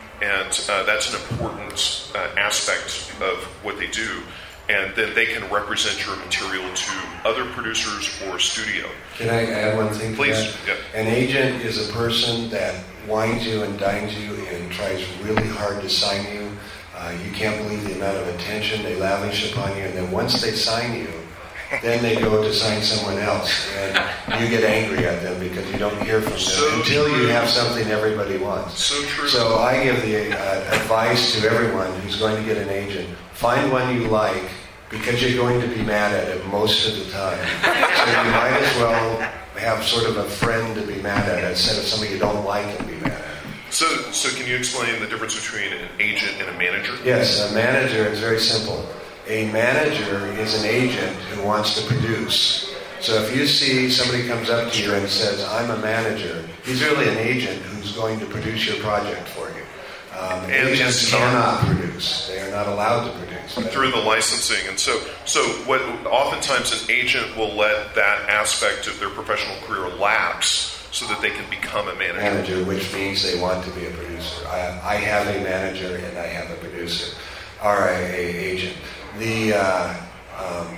and uh, that's an important uh, aspect of what they do. And then they can represent your material to other producers or studio.
Can I add one thing to
Please,
that?
yeah.
An agent is a person that wines you and dines you and tries really hard to sign you. Uh, you can't believe the amount of attention they lavish upon you. And then once they sign you, then they go to sign someone else. And you get angry at them because you don't hear from them
so
until
true.
you have something everybody wants.
So true.
So I give the uh, advice to everyone who's going to get an agent: find one you like, because you're going to be mad at it most of the time. So you might as well have sort of a friend to be mad at instead of somebody you don't like and be mad at.
So, so can you explain the difference between an agent and a manager?
Yes, a manager is very simple. A manager is an agent who wants to produce. So if you see somebody comes up to you and says, I'm a manager, he's really an agent who's going to produce your project for you. Um,
And
agents
it's not-
cannot produce. They are not allowed to produce. But
Through the licensing. And so, so what oftentimes an agent will let that aspect of their professional career lapse so that they can become a manager.
manager, which means they want to be a producer. I, I have a manager and I have a producer, or a, a agent. The uh, um,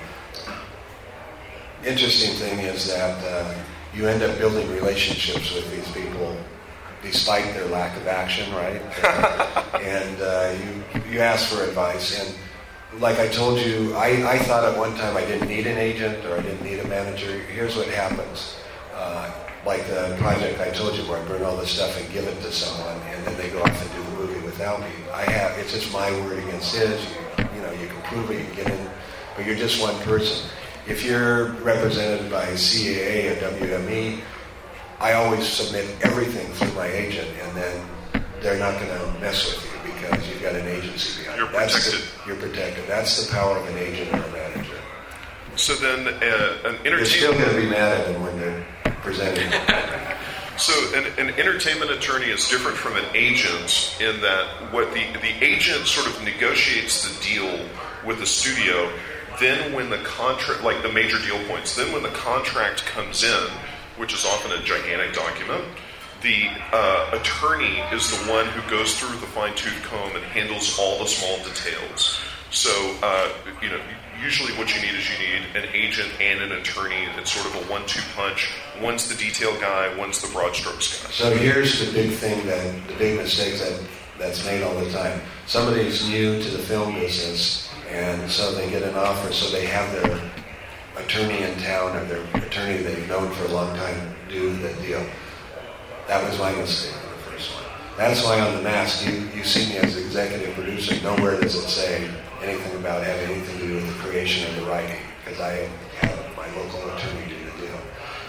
interesting thing is that uh, you end up building relationships with these people despite their lack of action, right? and uh, you you ask for advice. And like I told you, I, I thought at one time I didn't need an agent or I didn't need a manager. Here's what happens. Uh, like the project I told you where I burn all this stuff and give it to someone, and then they go off and do the movie without me. I have, it's just my word against his. You, you know, you can prove it, you can get in, but you're just one person. If you're represented by C A A or W M E, I always submit everything through my agent, and then they're not going to mess with you because you've got an agency behind you.
You're
That's
protected.
the, you're protected. That's the power of an agent or a manager.
So then, uh, an
You're still
entertainment.
going to be mad at them when they're presenting.
So an, an entertainment attorney is different from an agent in that what the the agent sort of negotiates the deal with the studio. Then when the contract, like the major deal points, then when the contract comes in, which is often a gigantic document, the uh, attorney is the one who goes through the fine-tooth comb and handles all the small details. So, uh, you know, usually what you need is you need an agent and an attorney. It's sort of a one-two punch. One's the detail guy, one's the broad strokes guy.
So here's the big thing, that the big mistake that, that's made all the time. Somebody's new to the film business, and so they get an offer, so they have their attorney in town or their attorney they've known for a long time do the deal. That was my mistake on the first one. That's why on The Mask, you, you see me as executive producer. Nowhere does it say anything about having anything to do with the creation of the writing, because I have my local attorney do the deal.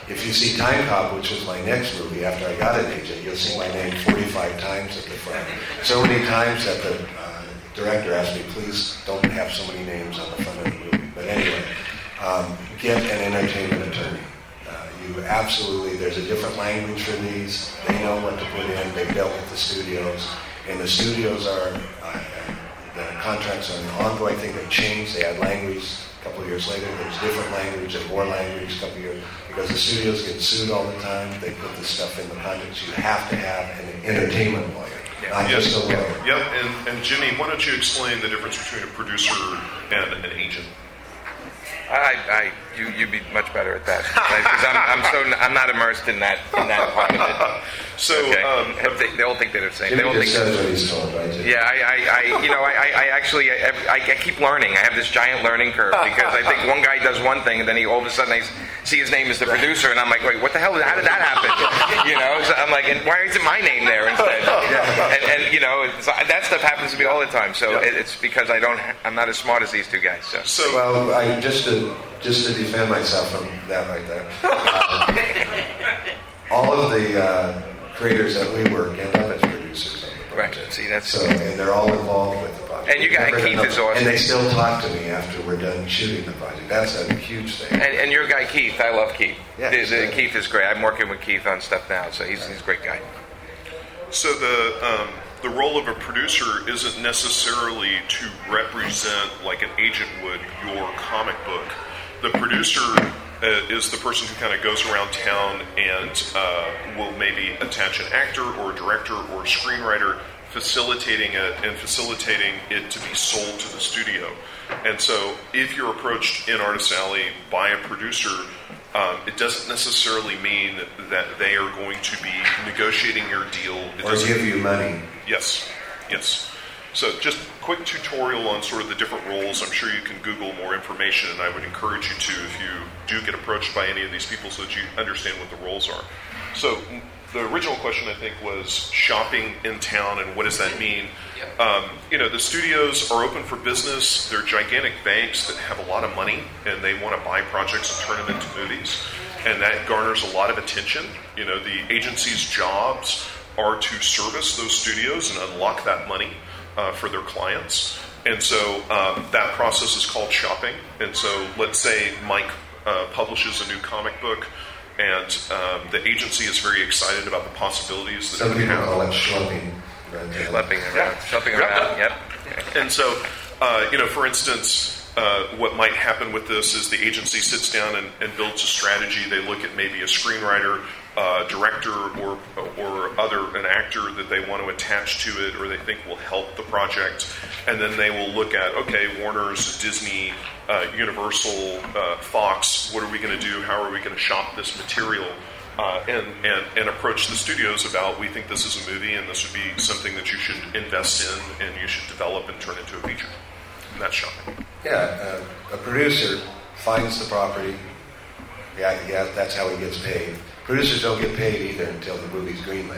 if you see Time Cop, which was my next movie after I got an agent, you'll see my name forty-five times at the front. So many times that the uh, director asked me, please don't have so many names on the front of the movie. But anyway, um, get an entertainment attorney. Uh, you absolutely, there's a different language for these. They know what to put in. They've dealt with the studios. And the studios are, uh, the contracts are an ongoing thing. They change. They add language. A couple of years later, there's different language and more language. A couple of years, because the studios get sued all the time. They put this stuff in the contracts. You have to have an entertainment lawyer, yeah. not
yes.
just a lawyer.
Yep. And, and Jimmy, why don't you explain the difference between a producer and an agent?
I, I, you, you'd be much better at that because I'm, I'm so, I'm not immersed in that, in that part of it.
So
okay.
um,
they, they all think they're the same.
Jimmy
they all
just
think
says what he's told, right?
Yeah, I, I, I, you know, I, I actually, I, I, I keep learning. I have this giant learning curve because I think one guy does one thing and then he all of a sudden I see his name as the producer and I'm like, wait, what the hell? How did that happen? You know, so I'm like, and why isn't my name there instead? And, and you know, it's, that stuff happens to me all the time. So it, it's because I don't, I'm not as smart as these two guys. So,
so
well, I just to just to defend myself from that right there. Uh, all of the uh, creators that we work end up as producers on the project.
Right. See, that's
so, and they're all involved with the project.
And you got Keith is awesome.
And they still talk to me after we're done shooting the project. That's a huge thing.
And, and your guy Keith, I love Keith.
Yeah,
the, the, Keith is great. I'm working with Keith on stuff now, so he's, he's a great guy.
So the um, the role of a producer isn't necessarily to represent, like an agent would, your comic book. The producer uh, is the person who kind of goes around town and uh, will maybe attach an actor or a director or a screenwriter, facilitating it and facilitating it to be sold to the studio. And so if you're approached in Artist Alley by a producer, um, it doesn't necessarily mean that they are going to be negotiating your deal. It
or give you money.
Yes, yes. So just quick tutorial on sort of the different roles. I'm sure you can Google more information, and I would encourage you to if you do get approached by any of these people so that you understand what the roles are. So the original question, I think, was shopping in town and what does that mean?
Yep.
Um, you know, the studios are open for business. They're gigantic banks that have a lot of money, and they want to buy projects and turn them into movies. And that garners a lot of attention. You know, the agency's jobs are to service those studios and unlock that money uh, for their clients. And so um, that process is called shopping. And so let's say Mike uh, publishes a new comic book, and um, the agency is very excited about the possibilities that
Some
it
people
have.
call it schlepping.
Schlepping around. Schlepping around, yep.
And so, uh, you know, for instance, uh, what might happen with this is the agency sits down and, and builds a strategy. They look at maybe a screenwriter, uh, director, or or other an actor that they want to attach to it, or they think will help the project, and then they will look at, okay, Warner's, Disney, uh, Universal, uh, Fox. What are we going to do? How are we going to shop this material? Uh, and, and, and approach the studios about, we think this is a movie and this would be something that you should invest in and you should develop and turn into a feature. And that's shopping.
Yeah, uh, a producer finds the property. Yeah, yeah, that's how he gets paid. Producers don't get paid either until the movie's greenlit.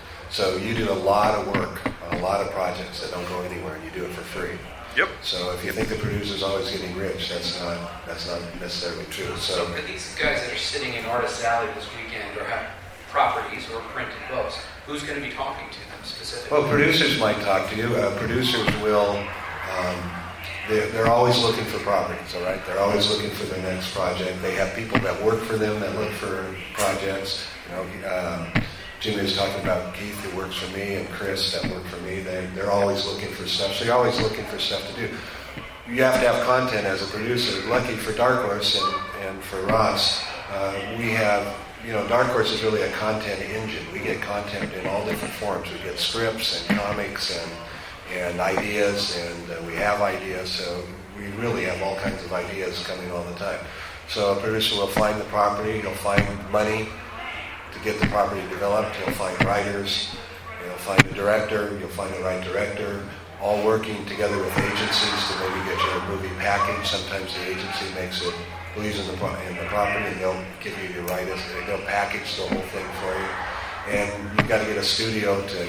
So you do a lot of work on a lot of projects that don't go anywhere, and you do it for free.
Yep.
So if you think the producer's always getting rich, that's not that's not necessarily true.
So
So
for these guys that are sitting in Artist Alley this weekend or have properties or printed books, who's going to be talking to them specifically?
well, producers might talk to you. Uh, producers will. Um, they're, they're always looking for properties. All right, they're always looking for their next project. They have people that work for them that look for projects. You know. Um, Jimmy was talking about Keith, who works for me, and Chris, that work for me. They, they're always looking for stuff. So you're always looking for stuff to do. You have to have content as a producer. Lucky for Dark Horse and, and for Ross, uh, we have, you know, Dark Horse is really a content engine. We get content in all different forms. We get scripts and comics and, and ideas, and uh, we have ideas. So we really have all kinds of ideas coming all the time. So a producer will find the property, he'll find money to get the property developed. He'll find writers, he'll find a director, you'll find the right director, all working together with agencies to maybe get you a movie package. Sometimes the agency makes it, believes in the, in the property, and they'll give you your rights, they'll package the whole thing for you. And you've got to get a studio to,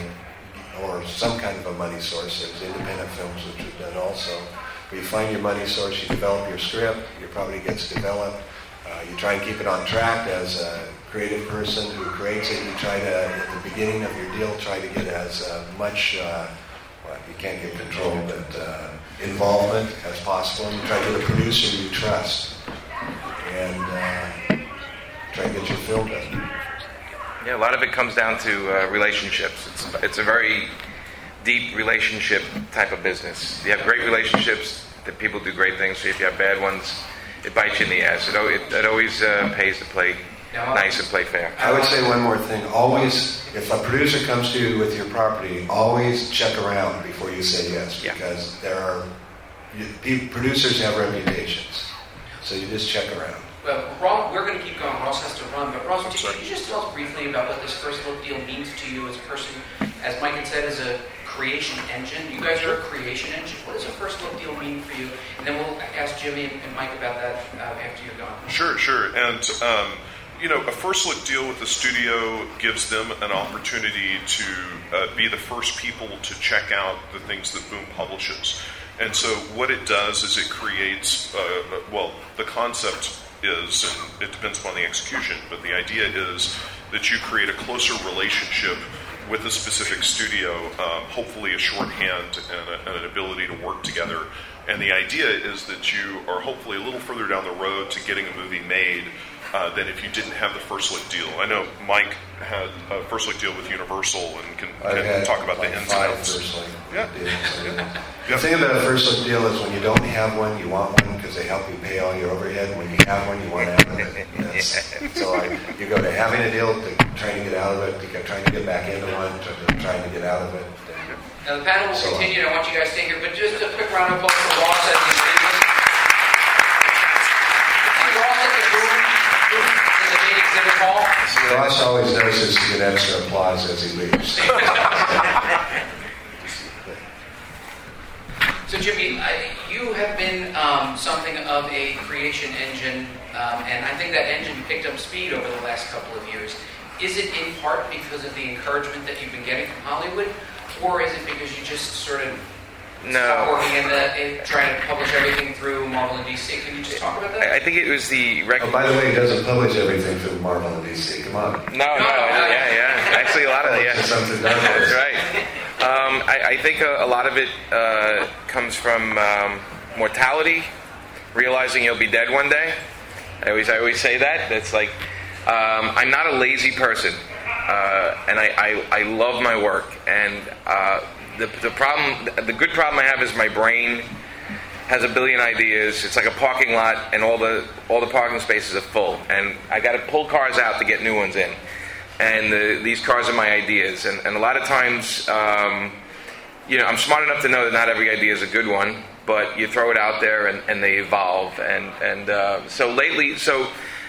or some kind of a money source. There's independent films which we've done also. But you find your money source, you develop your script, your property gets developed, Uh, you try and keep it on track as a creative person who creates it. You try to, at the beginning of your deal, try to get as uh, much, uh, well, you can't get control, but uh, involvement as possible. And you try to get a producer you trust. And uh, try to get your film done.
Yeah, a lot of it comes down to uh, relationships. It's, it's a very deep relationship type of business. You have great relationships, that people do great things. So if you have bad ones, it bites you in the ass. It, it, it always uh, pays to play nice and play fair.
I would say one more thing. Always, if a producer comes to you with your property, always check around before you say yes. Because yeah. there are, you, producers have reputations. So you just check around.
Well, Ross, we're going to keep going. Ross has to run. But Ross, can you just tell us briefly about what this First Look deal means to you as a person, as Mike had said, as a creation engine? You guys are a creation engine. What does a First Look deal mean for you? And then we'll ask Jimmy and Mike about that uh, after you're gone.
Sure, sure. And, um, you know, a First Look deal with the studio gives them an opportunity to uh, be the first people to check out the things that Boom publishes. And so what it does is it creates, uh, well, the concept is, and it depends upon the execution, but the idea is that you create a closer relationship with a specific studio, um, hopefully a shorthand and, a, and an ability to work together. And the idea is that you are hopefully a little further down the road to getting a movie made uh, than if you didn't have the First Look deal. I know Mike had a First Look deal with Universal and can, can talk about
like
the ins and outs.
First Look
yeah.
deals.
yeah.
The thing about a First Look deal is when you don't have one, you want one because they help you pay all your overhead. When you have one, you want to have it. That's, so I, you go to having a deal to trying to get out of it, to trying to get back into one, to trying to get out of it.
Now the panel will
so
continue. I want you guys to stay here, but just a quick round of applause for Ross as he speaks. Ross at the Boom in the main exhibit hall.
Ross always knows this to get extra applause as he leaves.
So Jimmy, I, you have been um, something of a creation engine, um, and I think that engine picked up speed over the last couple of years. Is it in part because of the encouragement that you've been getting from Hollywood, or is it because you just sort of
no.
stopped working in the in trying to publish everything through Marvel and D C? Can you just talk about that?
I think it was the rec-
oh, by the way, he doesn't publish everything through Marvel and D C. Come on.
No, no, no, no yeah, yeah. Actually, a lot of it, yeah.
Something done.
That's right. Um, I, I think a, a lot of it uh, comes from um, mortality, realizing you'll be dead one day. I always, I always say that. That's like, um, I'm not a lazy person, uh, and I, I, I love my work. And uh, the, the problem, the good problem I have is my brain has a billion ideas. It's like a parking lot, and all the all the parking spaces are full, and I got to pull cars out to get new ones in. And the, these cars are my ideas, and, and a lot of times, um, you know, I'm smart enough to know that not every idea is a good one, but you throw it out there and, and they evolve. And and uh, so lately, so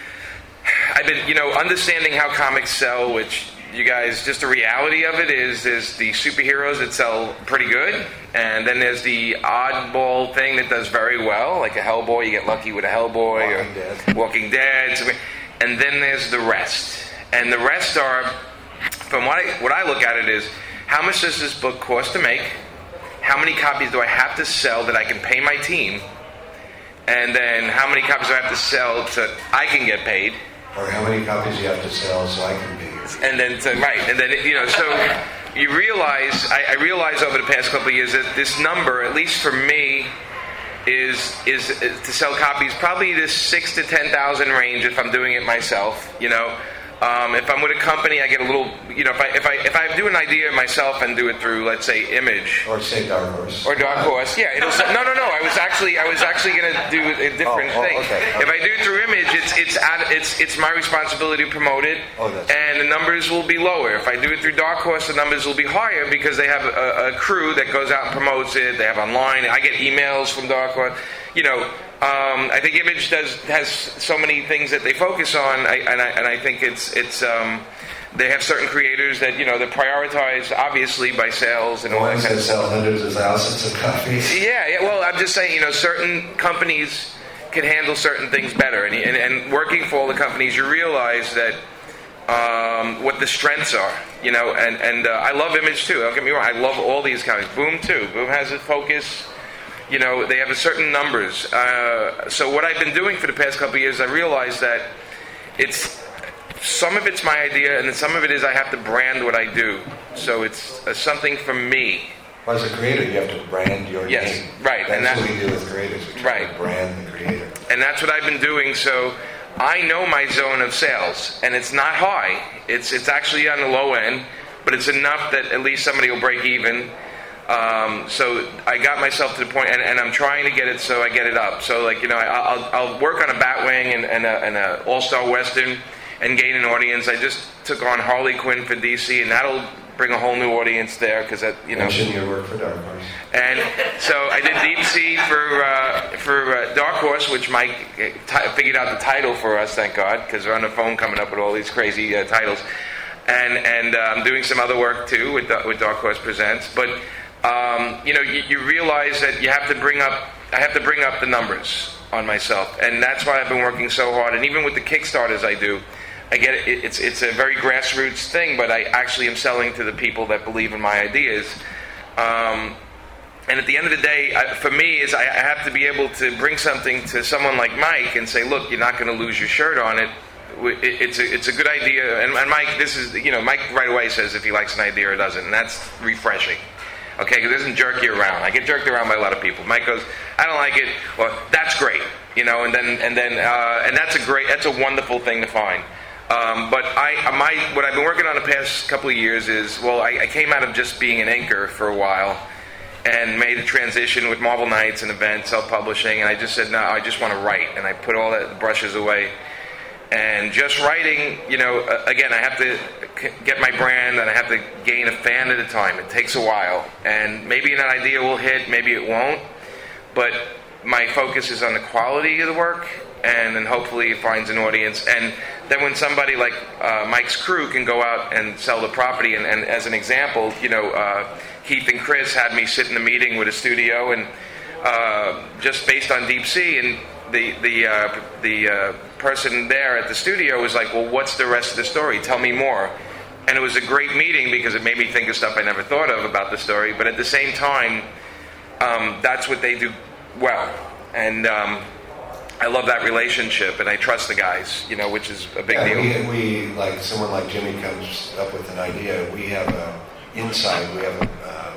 I've been, you know, understanding how comics sell, which you guys, just the reality of it is, there's the superheroes that sell pretty good, and then there's the oddball thing that does very well, like a Hellboy. You get lucky with a Hellboy
Walking
or
Dead.
Walking Dead, and then there's the rest. And the rest are, from what I, what I look at it is, how much does this book cost to make? How many copies do I have to sell that I can pay my team? And then how many copies do I have to sell so I can get paid?
Or how many copies you have to sell so I can pay you?
And then, so, right, and then, you know, so you realize, I, I realize over the past couple of years that this number, at least for me, is is, is to sell copies probably the six to ten thousand range if I'm doing it myself, you know. Um, if I'm with a company, I get a little, you know, if I if I if I do an idea myself and do it through, let's say, Image
or say Dark Horse
or Dark Horse, yeah, it'll say, no, no, no. I was actually I was actually going to do a different
oh, oh,
thing.
Okay, okay.
If I do it through Image, it's it's at, it's it's my responsibility to promote it,
oh, that's
and the numbers will be lower. If I do it through Dark Horse, the numbers will be higher because they have a, a crew that goes out and promotes it. They have online. I get emails from Dark Horse, you know. Um, I think Image does has so many things that they focus on, I, and I and I think it's it's um, they have certain creators that you know that prioritize obviously by sales and all that
ones
kind
that
of
sell
stuff.
hundreds of thousands of copies.
Yeah, yeah. Well, I'm just saying, you know, certain companies can handle certain things better, and and, and working for all the companies, you realize that um, what the strengths are, you know. And and uh, I love Image too. Don't get me wrong. I love all these comics. Boom too. Boom has a focus. You know, they have a certain numbers. Uh, so what I've been doing for the past couple of years, I realized that it's some of it's my idea, and then some of it is I have to brand what I do. So it's uh, something from me.
Well, as a creator, you have to brand your
yes,
name.
Right.
That's,
and that's
what we do with creators. We try
right.
to brand the creator.
And that's what I've been doing. So I know my zone of sales, and it's not high. It's it's actually on the low end, but it's enough that at least somebody will break even. Um, so I got myself to the point, and, and I'm trying to get it so I get it up. So like you know, I, I'll I'll work on a Batwing and, and a, and a All-Star Western and gain an audience. I just took on Harley Quinn for D C, and that'll bring a whole new audience there because that you know.
Mention your work for Dark Horse.
And so I did Deep Sea for uh, for uh, Dark Horse, which Mike t- figured out the title for us, thank God, because we're on the phone coming up with all these crazy uh, titles. And and uh, I'm doing some other work too with with Dark Horse Presents. But um, you know, you, you realize that you have to bring up. I have to bring up the numbers on myself, and that's why I've been working so hard. And even with the Kickstarters I do. I get it. It's it's a very grassroots thing, but I actually am selling to the people that believe in my ideas. Um, and at the end of the day, I, for me, is I, I have to be able to bring something to someone like Mike and say, "Look, you're not going to lose your shirt on it. it it's a it's a good idea." And, and Mike, this is you know, Mike right away says if he likes an idea or doesn't, and that's refreshing. Okay, because it doesn't jerk you around. I get jerked around by a lot of people. Mike goes, "I don't like it." Well, that's great, you know, and then and then uh, and that's a great, that's a wonderful thing to find. Um, but I, my, what I've been working on the past couple of years is, well, I, I came out of just being an inker for a while and made a transition with Marvel Knights and events, self-publishing, and I just said, no, I just want to write, and I put all that brushes away. And just writing, you know, uh, again, I have to get my brand, and I have to gain a fan at a time. It takes a while, and maybe an idea will hit, maybe it won't, but my focus is on the quality of the work, and then hopefully it finds an audience. And then when somebody like uh, Mike's crew can go out and sell the property, and, and as an example, you know, uh, Keith and Chris had me sit in a meeting with a studio, and uh, just based on Deep Sea, and the the uh, the uh, person there at the studio was like, well, what's the rest of the story? Tell me more. And it was a great meeting because it made me think of stuff I never thought of about the story, but at the same time, um, that's what they do well. And um, I love that relationship, and I trust the guys, you know, which is a big
yeah,
deal.
We, we, like someone like Jimmy comes up with an idea, we have a inside, we have a,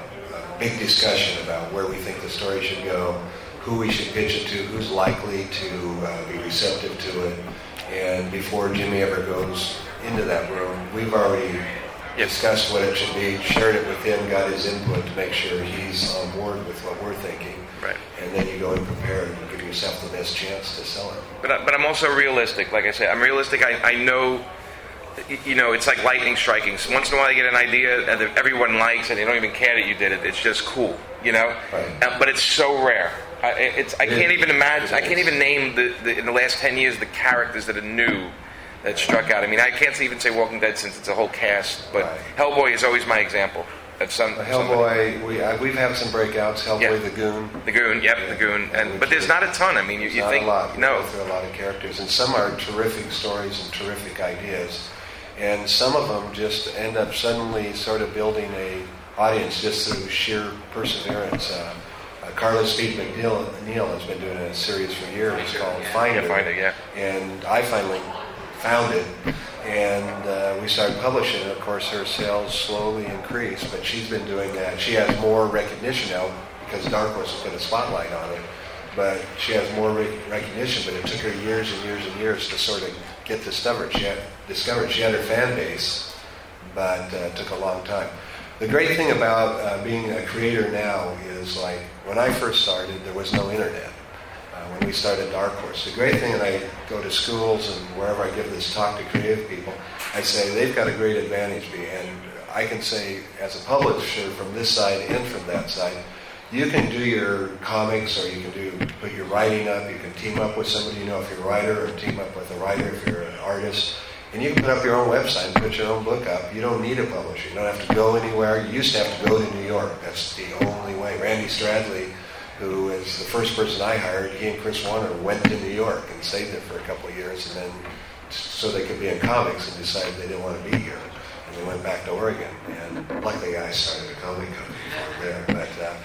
a, a big discussion about where we think the story should go, who we should pitch it to, who's likely to uh, be receptive to it. And before Jimmy ever goes into that room, we've already
yes.
discussed what it should be, shared it with him, got his input to make sure he's on board with what we're thinking.
Right.
And then you go and prepare and give yourself the best chance to sell it.
But, I, but I'm also realistic. Like I said, I'm realistic. I, I know, you know, it's like lightning striking. So once in a while, you get an idea that everyone likes, and they don't even care that you did it. It's just cool, you know.
Right.
Uh, but it's so rare. I, it's I
it
can't
is.
even imagine. I can't even name the, the in the last ten years the characters that are new that struck out. I mean, I can't even say Walking Dead since it's a whole cast. But
Right.
Hellboy is always my example. Of some
Uh, Hellboy, we, uh, we've had some breakouts. Hellboy,
Yeah.
the Goon.
The Goon, yep, the Goon, and but there's not a ton. I mean, you, you
Not
think
a lot. We
no,
go through a lot of characters, and some are terrific stories and terrific ideas, and some of them just end up suddenly sort of building a audience just through sheer perseverance. Uh, uh, Carlos Speed McNeil Neil has been doing a series for years called Finder,
Yeah, Finder, yeah.
and I finally found it, and uh, we started publishing it. Of course, her sales slowly increased, but she's been doing that. She has more recognition now because Dark Horse has put a spotlight on it, but she has more rec- recognition, but it took her years and years and years to sort of get discovered. She had discovered she had her fan base, but uh, it took a long time. The great thing about uh, being a creator now is, like, when I first started, there was no internet. Uh, when we started Dark Horse, the great thing, and I go to schools and wherever I give this talk to creative people, I say they've got a great advantage, and I can say as a publisher from this side and from that side, you can do your comics, or you can do put your writing up. You can team up with somebody you know if you're a writer, or team up with a writer if you're an artist. And you can put up your own website and put your own book up. You don't need a publisher. You don't have to go anywhere. You used to have to go to New York. That's the only way. Randy Stradley, who is the first person I hired, he and Chris Warner went to New York and stayed there for a couple of years, and then so they could be in comics, and decided they didn't want to be here. And they went back to Oregon. And luckily I started a comic company there. But uh,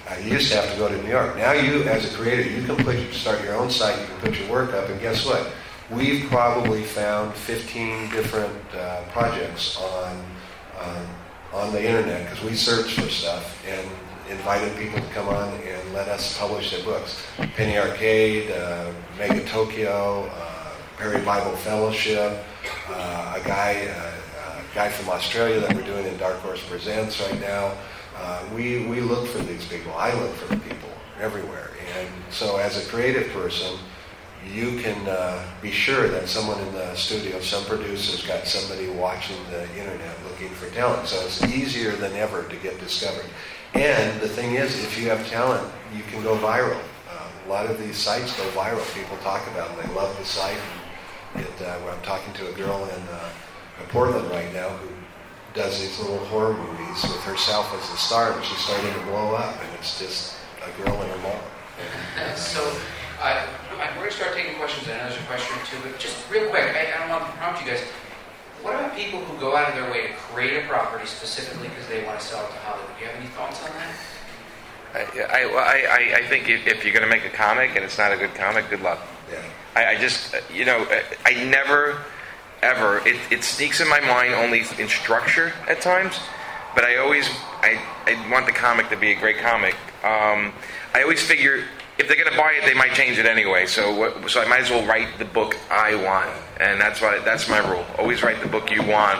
Uh, you used to have to go to New York. Now you, as a creator, you can put start your own site, you can put your work up, and guess what? We've probably found fifteen different uh, projects on uh, on the internet because we search for stuff and invited people to come on and let us publish their books. Penny Arcade, uh, Mega Tokyo, uh, Perry Bible Fellowship, uh, a guy uh, a guy from Australia that we're doing in Dark Horse Presents right now. Uh, we, we look for these people. I look for the people everywhere. And so as a creative person, you can uh, be sure that someone in the studio, some producer's got somebody watching the internet looking for talent. So it's easier than ever to get discovered. And the thing is, if you have talent, you can go viral. Uh, a lot of these sites go viral. People talk about them. They love the site. It, uh, I'm talking to a girl in uh, Portland right now who does these little horror movies with herself as the star, and she's starting to blow up, and it's just a girl and her mom.
So, uh, we're going to start taking questions. I know there's a question or two, but just real quick, I, I don't want to prompt you guys. What about people who go out of their way to create a property specifically because they want to sell it to Hollywood? Do you have any thoughts on that?
I, I, I, I think if, if you're going to make a comic and it's not a good comic, good luck.
Yeah.
I, I just, you know, I never... ever. It, it sneaks in my mind only in structure at times, but I always I, I want the comic to be a great comic. Um, I always figure if they're going to buy it, they might change it anyway. So what, so I might as well write the book I want, and that's why that's my rule. Always write the book you want.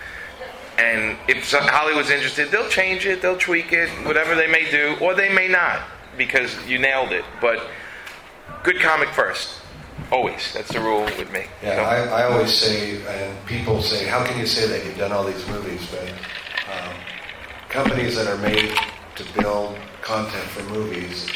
And if some, Hollywood's interested, they'll change it, they'll tweak it, whatever they may do, or they may not because you nailed it. But good comic first. Always. That's the rule with me.
Yeah, so. I, I always say, and people say, how can you say that you've done all these movies? But um, companies that are made to build content for movies,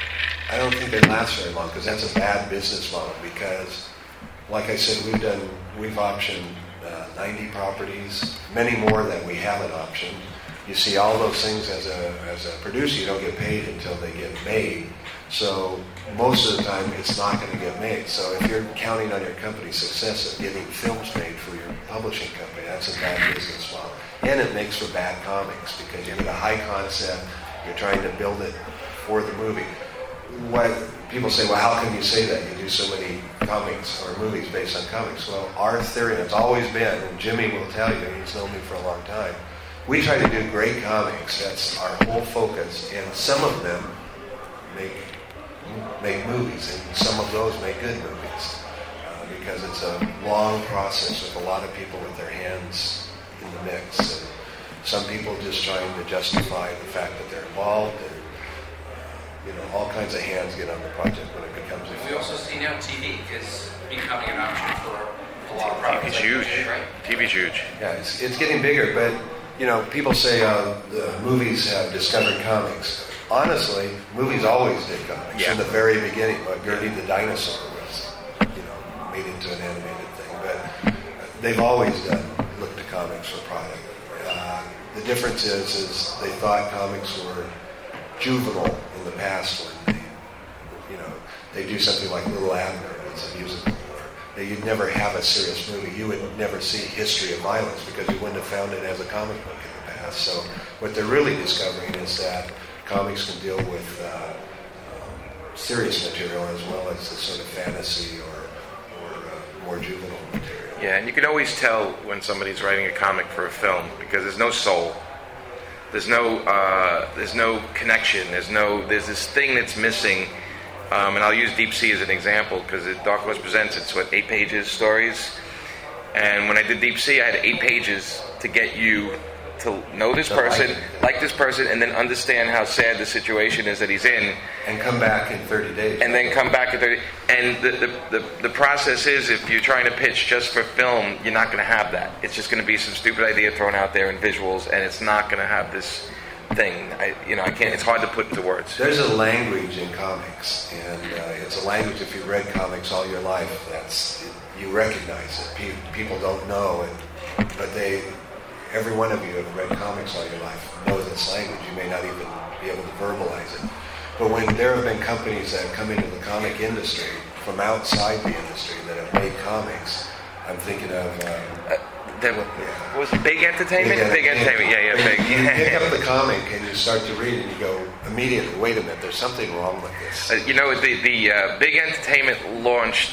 I don't think they last very long because that's a bad business model. Because, like I said, we've done, we've optioned uh, ninety properties, many more than we haven't optioned. You see all those things as a as a producer, you don't get paid until they get made. So most of the time, it's not going to get made. So if you're counting on your company's success of getting films made for your publishing company, that's a bad business model. And it makes for bad comics because you get a high concept, you're trying to build it for the movie. What people say, well, how can you say that? You do so many comics or movies based on comics. Well, our theory, and it's always been, and Jimmy will tell you, he's known me for a long time, we try to do great comics. That's our whole focus. And some of them make make movies, and some of those make good movies uh, because it's a long process with a lot of people with their hands in the mix, and some people just trying to justify the fact that they're involved, and uh, you know, all kinds of hands get on the project when it becomes a film.
We also see now T V is becoming an option for a lot of projects.
T V's huge,
right?
T V's huge.
Yeah, it's, it's getting bigger, but you know, people say uh, the movies have discovered comics. Honestly, movies always did comics
yeah.
from the very beginning. But Gertie the Dinosaur was, you know, made into an animated thing. But they've always done look to comics for product. Uh, the difference is, is they thought comics were juvenile in the past when they, you know, they do something like Little Abner as a musical. Or you'd never have a serious movie. You would never see History of Violence because you wouldn't have found it as a comic book in the past. So what they're really discovering is that comics can deal with uh, um, serious material as well as the sort of fantasy or, or uh, more juvenile material.
Yeah, and you can always tell when somebody's writing a comic for a film because there's no soul, there's no uh, there's no connection, there's no there's this thing that's missing. Um, and I'll use Deep Sea as an example because Dark Horse Presents, it's what eight pages stories, and when I did Deep Sea, I had eight pages to get you to know this person, like this person, and then understand how sad the situation is that he's in.
And come back in thirty days.
And then come back in thirty And the, the, the, the process is, if you're trying to pitch just for film, you're not going to have that. It's just going to be some stupid idea thrown out there in visuals, and it's not going to have this thing. I, you know, I can't, it's hard to put into words.
There's a language in comics, and uh, it's a language, if you've read comics all your life, that's, you recognize it. Pe- people don't know, and, but they... Every one of you have read comics all your life, knows this language. You may not even be able to verbalize it. But when there have been companies that have come into the comic industry from outside the industry that have made comics, I'm thinking of uh,
That was,
Yeah.
was it Big Entertainment?
Big
Big Entertainment. Yeah, yeah, Big.
You pick up the comic and you start to read and you go immediately, wait a minute, there's something wrong with this.
Uh, you know, the the uh, Big Entertainment launched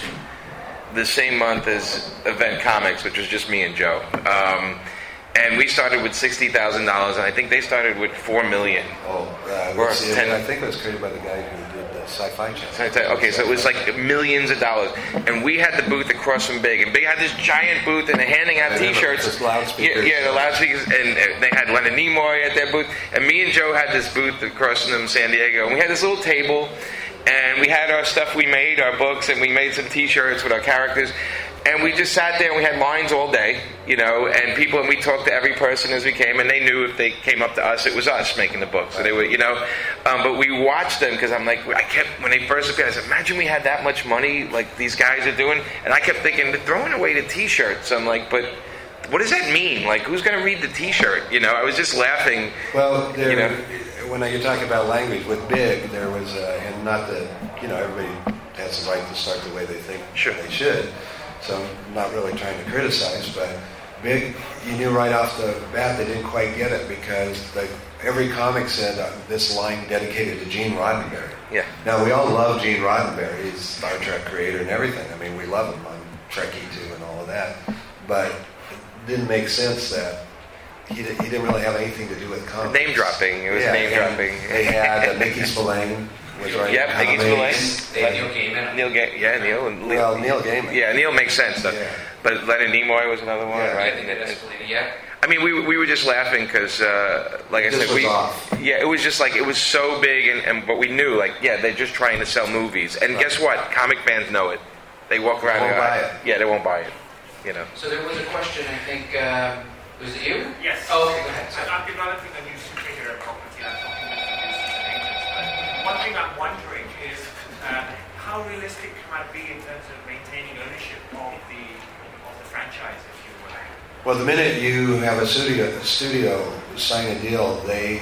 the same month as Event Comics, which was just me and Joe. Um, and we started with sixty thousand dollars, and I think they started with four million
Oh, uh,
Or
let's see,
ten-
I think it was created by the guy who did the Sci-Fi Channel.
Okay, so it was like millions of dollars. And we had the booth across from Big. And Big had this giant booth, and they're handing out
I remember,
T-shirts.
just loudspeakers.
Yeah, yeah, the loudspeakers. And uh, they had Leonard Nimoy at their booth. And me and Joe had this booth across from San Diego. And we had this little table. And we had our stuff we made, our books, and we made some T-shirts with our characters. And we just sat there and we had lines all day, you know, and people, and we talked to every person as we came, and they knew if they came up to us, it was us making the book. So they were, you know, um, but we watched them because I'm like, I kept, when they first appeared, I said, imagine we had that much money like these guys are doing. And I kept thinking, they're throwing away the T-shirts. I'm like, but what does that mean? Like, who's going to read the T-shirt? You know, I was just laughing.
Well, there,
you know,
when you're talking about language, with Big, there was, uh, and not that, you know, everybody has the right to start the way they think
Sure.
they should. So I'm not really trying to criticize, but Big, you knew right off the bat they didn't quite get it because they, every comic said uh, this line dedicated to Gene Roddenberry.
Yeah.
Now, we all love Gene Roddenberry. He's Star Trek creator and everything. I mean, we love him on Trekkie too and all of that. But it didn't make sense that he, did, he didn't really have anything to do with comics.
Name dropping. It was
Yeah,
name
and
dropping.
They had uh, Mickey Spillane was writing
Yep, Mickey
comics.
Spillane.
Neil Gaiman.
Neil Ga- yeah, Neil. And Neil.
Well, Neil Gaiman.
Yeah, Neil makes sense, though.
Yeah.
But Leonard Nimoy was another one,
Yeah.
right?
I think that escalated, yeah.
I mean, we we were just laughing because, uh, like I
This
said,
was
we
off.
yeah, it was just like it was so big, and, and but we knew, like, yeah, they're just trying to sell movies, and
Right.
guess what? Comic fans know it. They walk around
won't
and go,
buy it.
yeah, they won't buy it. You know.
So there was a question, I think, um, was it you?
Yes.
Oh, okay, go ahead.
I'm not developing a new superhero property. I'm talking to producers and agents. But one thing I'm wondering is uh, how realistic can I be in terms of maintaining ownership of the of the franchise, if you will?
Well, the minute you have a studio, a studio sign a deal, they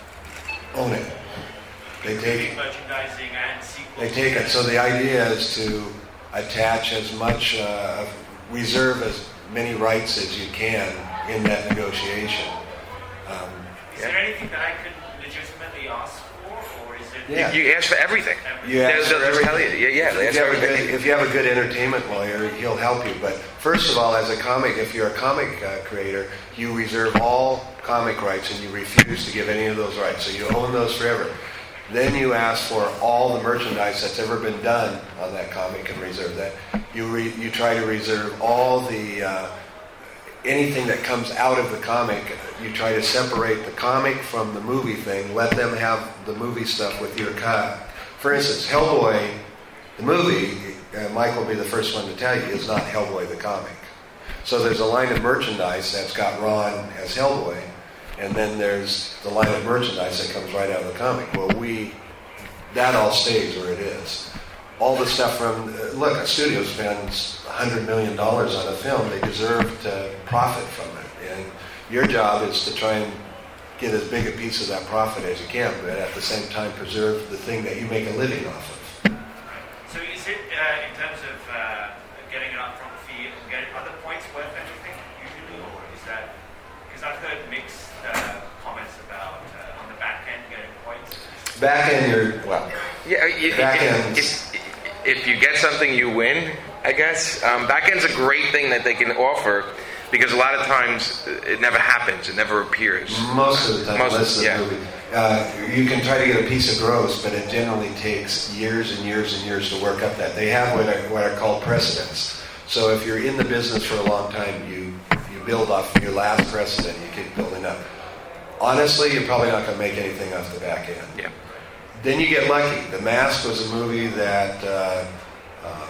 own it. They take
Including merchandising and sequels.
They take it. So the idea is to attach as much, uh, reserve as many rights as you can in that negotiation. Um,
Is there anything that I could legitimately ask for, or is it?
Yeah.
You, you ask for everything.
You
They'll,
ask
they'll
for
just tell you.
everything.
Yeah, yeah. They
If
ask
you,
for
have a good,
everything.
if you have a good entertainment lawyer, he'll help you. But first of all, as a comic, if you're a comic uh, creator, you reserve all comic rights and you refuse to give any of those rights. So you own those forever. Then you ask for all the merchandise that's ever been done on that comic and reserve that. You re, you try to reserve all the uh, anything that comes out of the comic. You try to separate the comic from the movie thing. Let them have the movie stuff with your cut. For instance, Hellboy, the movie, uh, Mike will be the first one to tell you, is not Hellboy the comic. So there's a line of merchandise that's got Ron as Hellboy, and then there's the line of merchandise that comes right out of the comic. Well, we, that all stays where it is. All the stuff from, uh, look, a studio spends one hundred million dollars on a film. They deserve to profit from it. And your job is to try and get as big a piece of that profit as you can, but at the same time preserve the thing that you make a living off of.
So is it uh, in terms of uh, getting an upfront fee and getting other points worth anything usually, or is that because I've heard mixed uh, comments about uh, on the back end getting points.
Back end, you're, well,
Yeah, you,
Back
if,
ends.
if, if you get something, you win, I guess. Um, back end's a great thing that they can offer because a lot of times it never happens, it never appears.
most of the time,
Most of-
unless the
yeah.
movie. Uh, you can try to get a piece of gross, but it generally takes years and years and years to work up that. They have what are, what are called precedents. So if you're in the business for a long time, you, you build off your last precedent, you keep building up. Honestly, you're probably not going to make anything off the back end.
Yeah.
Then you get lucky. The Mask was a movie that uh, uh,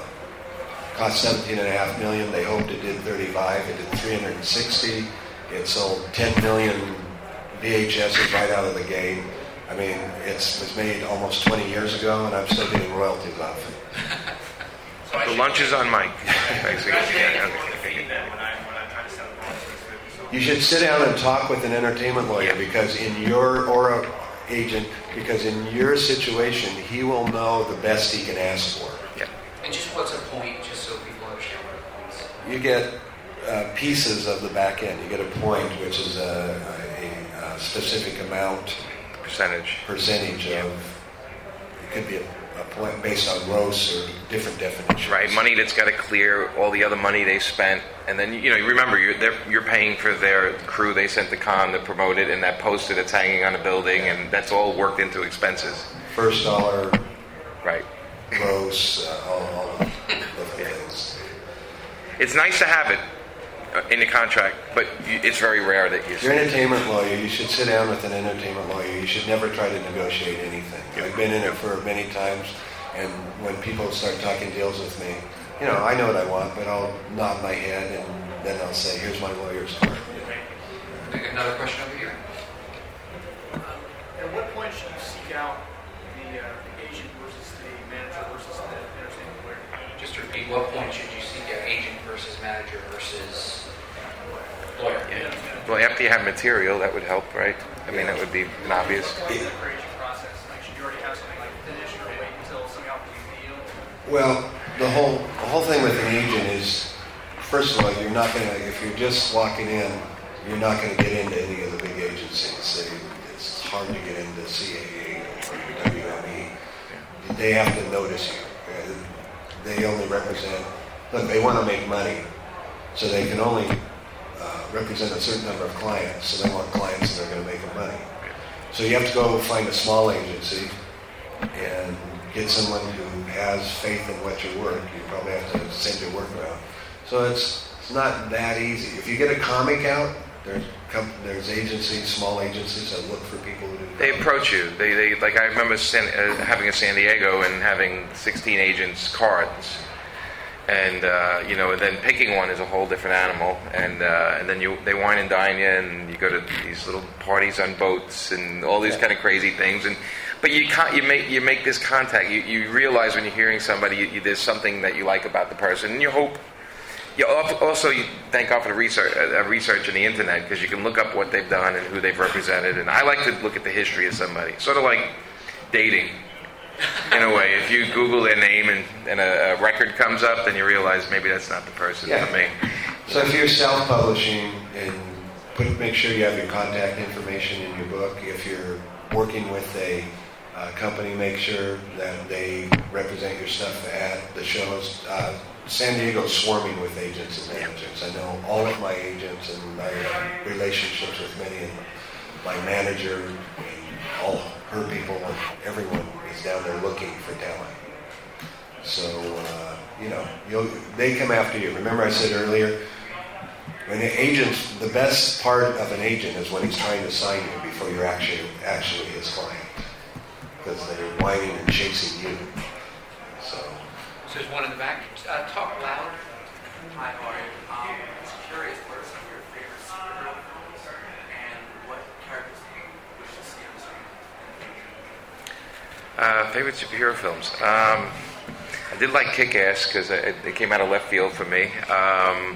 cost seventeen and a half million. They hoped it did thirty-five. It did three hundred sixty. It sold ten million V H Ses right out of the gate. I mean, it's, it was made almost twenty years ago, and I'm still getting royalties off it.
So I
The
should-
lunch is on Mike. Basically.
I should
Yeah,
get the
okay.
fee then when I when I'm trying to sell the policies.
You should sit down and talk with an entertainment lawyer because in your or a agent because in your situation, he will know the best he can ask for.
Yeah.
And just what's a point, just so people understand what a point is?
You get uh, pieces of the back end. You get a point, which is a, a, a specific amount,
percentage,
percentage of. It could be a, a point based on gross or different definitions.
Right, money that's got to clear all the other money they spent, and then you know, you remember you're they're, you're paying for their crew they sent to con to promote it, and that poster that's hanging on a building, and that's all worked into expenses.
First dollar,
right?
Gross, uh, all, all the different things.
It's nice to have it in the contract, but you, it's very rare that you.
If you're an entertainment lawyer, you should sit down with an entertainment lawyer. You should never try to negotiate anything. I've been in it for many times, and when people start talking deals with me, you know, I know what I want, but I'll nod my head and then I'll say, "Here's my lawyer's card."
Another question over here.
Um, at what point should you seek out the, uh, the agent versus the manager versus the entertainment lawyer?
Just to repeat, what point should you seek out agent versus manager versus lawyer?
Yeah. Well, after you have material, that would help, right? I mean, that would be an obvious.
What's the creation process? Like, should you already have something like finished, or wait until something else is deal?
Well, the whole the whole thing with an agent is, first of all, you're not going to, if you're just walking in, you're not going to get into any of the big agencies. They, it's hard to get into C A A or W M E. They have to notice you. They only represent, look, they want to make money, so they can only uh, represent a certain number of clients, so they want clients that are going to make them money. So you have to go find a small agency and get someone who has faith in what you're worth. You probably have to send your work around. So it's, it's not that easy. If you get a comic out, there's there's agencies, small agencies that look for people who do.
They approach you. They, they like I remember San, uh, having a San Diego and having sixteen agents cards, and uh, you know, and then picking one is a whole different animal. And uh, and then you they wine and dine you, and you go to these little parties on boats and all these
Yeah.
kind of crazy things. And but you can't, you make you make this contact. You you realize when you're hearing somebody, you, you, there's something that you like about the person, and you hope. You also you thank God for the research, uh, research on the internet, because you can look up what they've done and who they've represented. And I like to look at the history of somebody, sort of like dating, in a way. If you Google their name and, and a, a record comes up, then you realize maybe that's not the person
Yeah.
for me.
So if you're self-publishing, and put, make sure you have your contact information in your book. If you're working with a uh, company, make sure that they represent your stuff at the shows. Uh, San Diego's swarming with agents and managers. I know all of my agents, and I have relationships with many. And my manager and all her people, and everyone is down there looking for talent. So uh, you know, you'll, they come after you. Remember, I said earlier, when the agents, the best part of an agent is when he's trying to sign you before you're actually actually his client, because they're whining and chasing you. So.
So there's one in the back. Uh, talk loud.
Hi, how are you? Um, I'm just curious, what are some of your favorite superhero films, and what characters do you wish to see on screen?
Uh, favorite superhero films. Um, I did like Kick-Ass because it, it came out of left field for me. Um,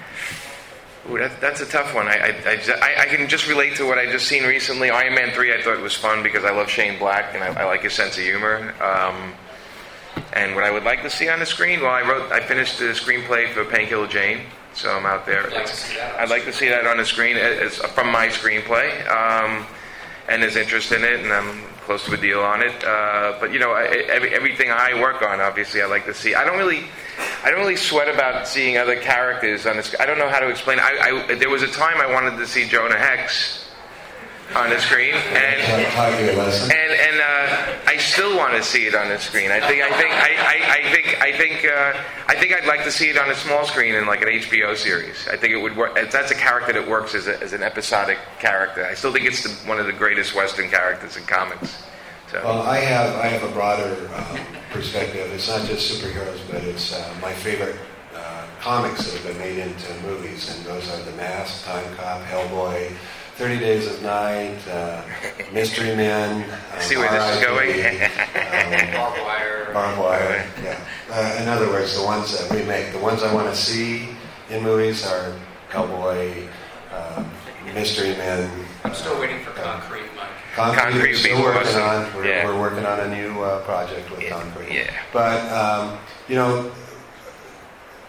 ooh, that, that's a tough one. I, I, I, I can just relate to what I just seen recently. Iron Man three I thought was fun because I love Shane Black and I, I like his sense of humor. Um, and what I would like to see on the screen, well, I wrote, I finished the screenplay for Painkiller Jane, so I'm out there.
I'd like to see that on
I'd like to see that on the screen. It's from my screenplay. Um, and there's interest in it, and I'm close to a deal on it. Uh, but you know, I, every, everything I work on, obviously, I like to see. I don't really, I don't really sweat about seeing other characters on this. I don't know how to explain. I, I, there was a time I wanted to see Jonah Hex on the screen, and and and uh, I still want to see it on the screen. I think I think I, I, I think I think uh, I think I'd like to see it on a small screen in like an H B O series. I think it would work. That's a character that works as, a, as an episodic character. I still think it's the, one of the greatest Western characters in comics. So.
Well, I have I have a broader um, perspective. It's not just superheroes, but it's uh, my favorite uh, comics that have been made into movies, and those are The Mask, Time Cop, Hellboy, Thirty Days of Night, uh, Mystery Men. Um,
See where this is going?
um,
Barbed Wire.
Barbed Wire. Yeah. Uh, in other words, the ones that we make, the ones I want to see in movies are Hellboy, um, Mystery Men.
I'm still waiting for Concrete, Mike.
Concrete,
Concrete
we're
would
still
be
working
awesome.
on. We're,
Yeah.
we're working on a new uh, project with
Yeah.
Concrete.
Yeah.
But um, you know,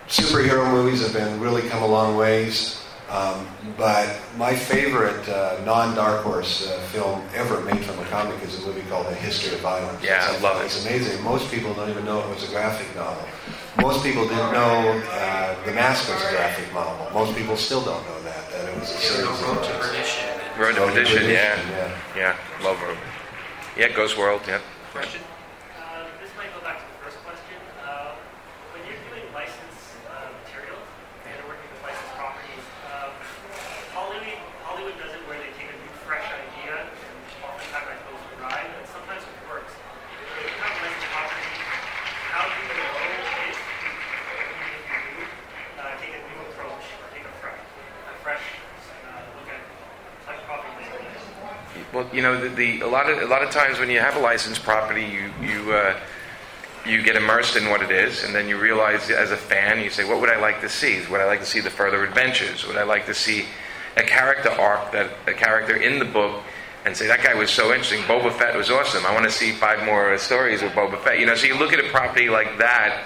superhero movies have been really come a long ways. Um, but my favorite uh, non-Dark Horse uh, film ever made from a comic is a movie called The History of Violence.
Yeah, I love it.
It's amazing. Most people don't even know it was a graphic novel. Most people didn't know uh, The Mask was a graphic novel. Most people still don't know that, that it was a series of
Road to
novels.
Perdition.
Road to
Road to
Perdition,
Perdition,
yeah.
yeah.
Yeah, love Road. Yeah, Ghost World, yeah.
Question?
Uh, this might go back to the first question. Uh, when you're doing licensed uh, material and you're working with licensed properties, um, Hollywood, Hollywood does it where they take a new, fresh idea and oftentimes that goes awry, and sometimes it works. If you have a licensed property, how do you know if, even if you do, uh, take a new approach or take a fresh, a fresh uh, look at such property?
Well, you know, the, the a lot of a lot of times when you have a licensed property, you you uh, you get immersed in what it is, and then you realize as a fan, you say, what would I like to see? Would I like to see the further adventures? Would I like to see a character arc, that a character in the book, and say that guy was so interesting. Boba Fett was awesome. I want to see five more stories of Boba Fett. You know, so you look at a property like that,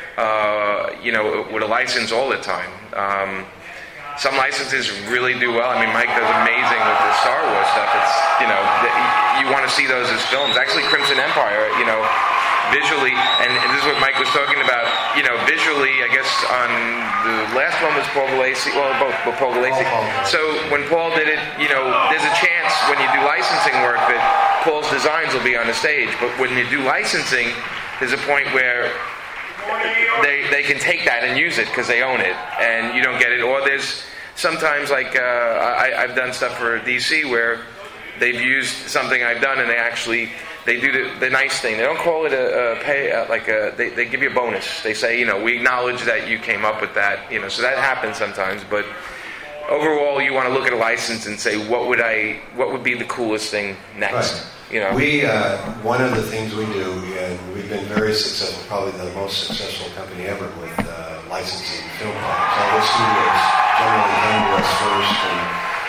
uh, you know, with a license all the time. Um, Some licenses really do well. I mean, Mike does amazing with the Star Wars stuff. It's, you know, you want to see those as films. Actually, Crimson Empire, you know, visually, and this is what Mike was talking about, you know, visually, I guess on the last one was Paul Gulacy, well, both, but Paul Gulacy. So when Paul did it, you know, there's a chance when you do licensing work that Paul's designs will be on the stage. But when you do licensing, there's a point where they they can take that and use it because they own it, and you don't get it. Or there's sometimes like uh, I, I've done stuff for D C where they've used something I've done, and they actually they do the, the nice thing. They don't call it a, a pay uh, like a they, they give you a bonus. They say, you know, we acknowledge that you came up with that. You know, so that happens sometimes. But overall, you want to look at a license and say, what would I what would be the coolest thing next?
Right.
You know,
we uh, one of the things we do, and we've been very successful, probably the most successful company ever with uh, licensing film clients. All the studios generally come to us first, and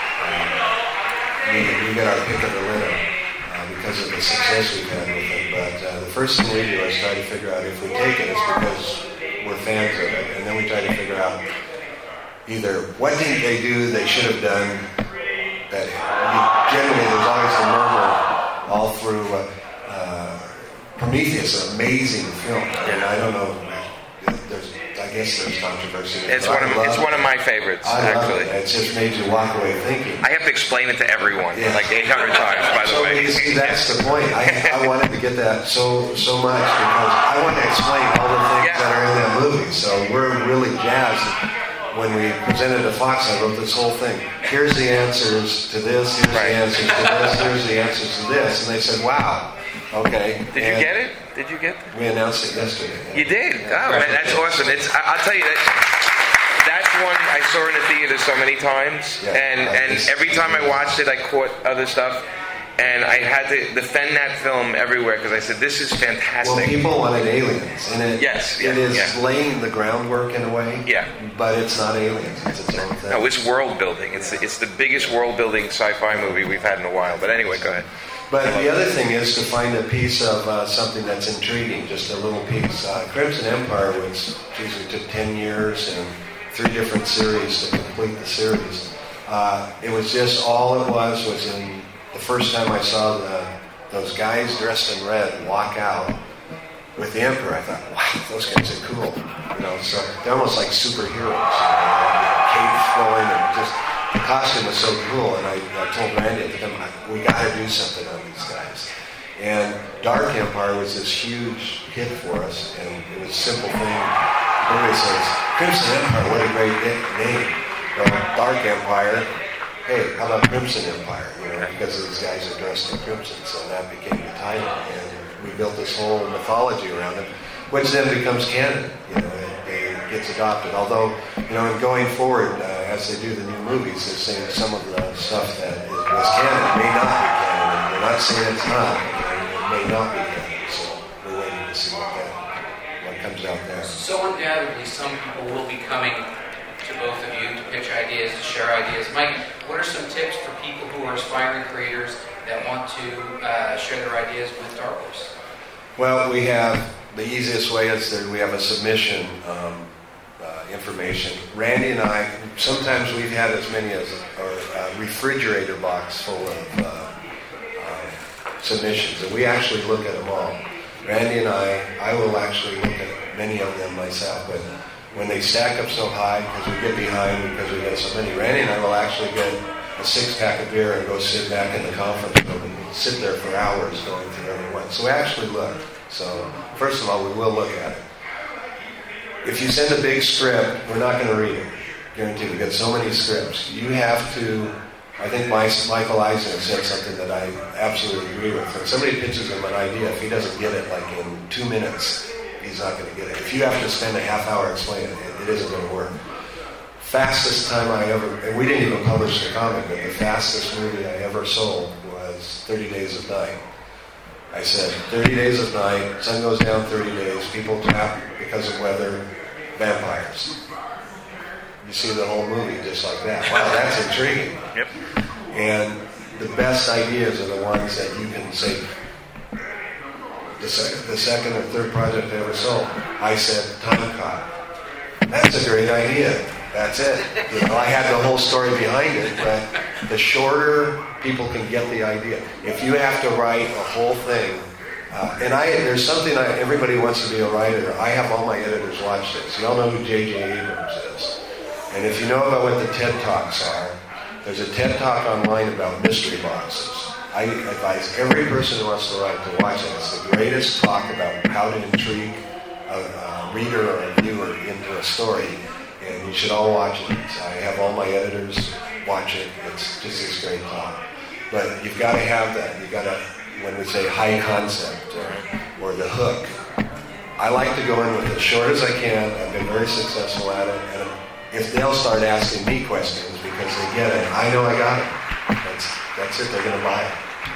uh, we, we get our pick of the litter uh, because of the success we've had with it. But uh, the first thing we do is try to figure out if we take it, it's because we're fans of it, and then we try to figure out either what didn't they do they should have done. That generally there's always the murmur all through uh, uh, Prometheus, an amazing film. And I don't know, there's, I guess there's controversy.
It's one of it's one of my favorites,
I love
actually.
It. It's just made you walk away thinking.
I have to explain it to everyone,
Yeah.
like eight hundred times, by the
so
way.
See, that's the point. I, I wanted to get that so so much because I want to explain all the things
Yeah.
that are in that movie. So we're really jazzed. When we presented to Fox, I wrote this whole thing. Here's the answers to this, here's
Right.
the answers to this, here's the answers to this. And they said, wow, okay.
Did you get it? Did you get it?
We announced it yesterday. Yeah.
You did? Oh, man, that's awesome. It's, I, I'll tell you, that that's one I saw in the theater so many times.
Yeah,
and
I
and
just-
every time I watched it, I caught other stuff. And I had to defend that film everywhere because I said, this is fantastic.
Well, people wanted aliens. And it,
Yes, yeah,
it is
yeah.
laying the groundwork in a way.
Yeah.
But it's not aliens. It's its own thing.
No, it's world building. It's the, it's the biggest world building sci-fi movie we've had in a while. But anyway, go ahead.
But the other thing is to find a piece of uh, something that's intriguing, just a little piece. Uh, Crimson Empire was, geez, we took ten years and three different series to complete the series. Uh, it was just, all it was was in the first time I saw the those guys dressed in red walk out with the Emperor, I thought, wow, those guys are cool. You know, so they're almost like superheroes. You know, capes flowing and just the costume was so cool. And I, I told Randy at the time, we got to do something on these guys. And Dark Empire was this huge hit for us, and it was a simple thing. Everybody says, Crimson Empire, what a great name. Well, Dark Empire. Hey, how about Crimson Empire? You know, because these guys are dressed in crimson, so that became the title, and we built this whole mythology around it, which then becomes canon. You know, it, it gets adopted. Although, you know, in going forward, uh, as they do the new movies, they're saying some of the stuff that is, was canon may not be canon, and we're not saying it's not. It may not be canon, so we're waiting to see what that what comes out there.
So undoubtedly, some people will be coming to both of you to pitch ideas, to share ideas. Mike, what are some tips for people who are aspiring creators that want to uh, share their ideas with Dark Horse?
Well, we have, the easiest way is that we have a submission um, uh, information. Randy and I, sometimes we've had as many as a, a refrigerator box full of uh, uh, submissions, and we actually look at them all. Randy and I, I will actually look at many of them myself, but when they stack up so high, because we get behind because we get so many, Randy and I will actually get a six-pack of beer and go sit back in the conference room and sit there for hours going through every one. So we actually look. So first of all, we will look at it. If you send a big script, we're not going to read it. Guaranteed. We've got so many scripts. You have to, I think my, Michael Eisner said something that I absolutely agree with. When somebody pitches him an idea, if he doesn't get it like in two minutes, he's not going to get it. If you have to spend a half hour explaining it, it isn't going to work. Fastest time I ever, and we didn't even publish the comic, but the fastest movie I ever sold was thirty Days of Night. I said, thirty Days of Night, sun goes down thirty days, people trap because of weather, vampires. You see the whole movie just like that. Wow, that's intriguing.
Yep.
And the best ideas are the ones that you can say, the, sec- the second or third project I ever sold, I said, Time Cop. That's a great idea. That's it. You know, I had the whole story behind it, but the shorter people can get the idea. If you have to write a whole thing, uh, and I there's something I, everybody wants to be a writer. I have all my editors watch this. You all know who J J Abrams is. And if you know about what the TED Talks are, there's a TED Talk online about mystery boxes. I advise every person who wants to write to watch it. It's the greatest talk about how to intrigue a, a reader or a viewer into a story. And you should all watch it. I have all my editors watch it. It's just this great talk. But you've got to have that. You've got to, when we say high concept or, or the hook, I like to go in with as short as I can. I've been very successful at it. And if they'll start asking me questions because they get it, I know I got it. That's that's it. They're going to buy it.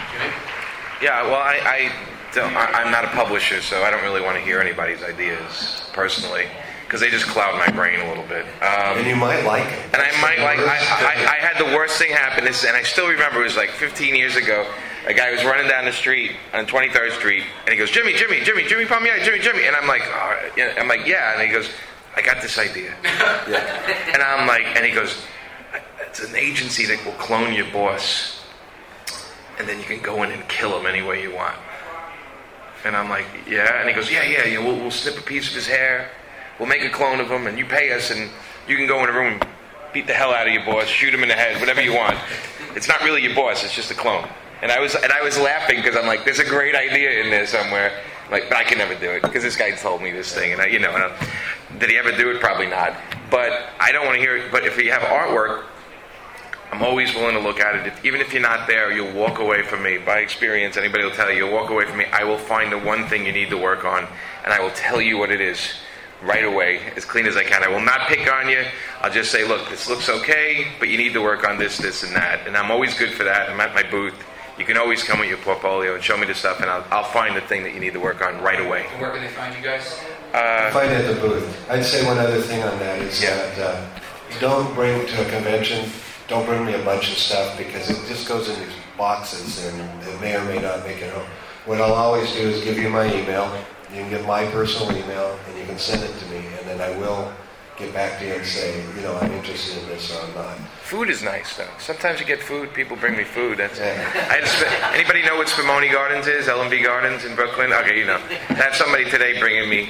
Yeah, well, I, I don't, I, I'm not a publisher, so I don't really want to hear anybody's ideas personally, because they just cloud my brain a little bit. Um,
and you might like it.
And I might like, I, I, I had the worst thing happen, this, and I still remember, it was like fifteen years ago, a guy was running down the street on twenty-third Street, and he goes, Jimmy, Jimmy, Jimmy, Jimmy Palmiotti, Jimmy, Jimmy, and I'm like, oh, yeah. I'm like, yeah, and he goes, I got this idea. Yeah. And I'm like, and he goes, it's an agency that will clone your boss, and then you can go in and kill him any way you want. And I'm like, yeah, and he goes, yeah, yeah, yeah, we'll, we'll snip a piece of his hair, we'll make a clone of him, and you pay us, and you can go in a room and beat the hell out of your boss, shoot him in the head, whatever you want. It's not really your boss, it's just a clone. And I was and I was laughing because I'm like, there's a great idea in there somewhere. Like, but I can never do it because this guy told me this thing, and I, you know, and I, did he ever do it? Probably not. But I don't want to hear it. But if you have artwork, I'm always willing to look at it. If, even if you're not there, you'll walk away from me. By experience, anybody will tell you, you'll walk away from me. I will find the one thing you need to work on, and I will tell you what it is right away, as clean as I can. I will not pick on you. I'll just say, look, this looks okay, but you need to work on this, this, and that. And I'm always good for that. I'm at my booth. You can always come with your portfolio and show me the stuff, and I'll, I'll find the thing that you need to work on right away.
And where can they find you guys?
Uh,
find it at the booth. I'd say one other thing on that is
yeah.
that uh, don't bring to a convention, don't bring me a bunch of stuff because it just goes in these boxes and it may or may not make it home. What I'll always do is give you my email. You can get my personal email and you can send it to me, and then I will get back to you and say, you know, I'm interested in this or I'm not.
Food is nice, though. Sometimes you get food, people bring me food. That's yeah. I had sp- anybody know what Spumoni Gardens is? L M B Gardens in Brooklyn? Okay, you know. I had somebody today bringing me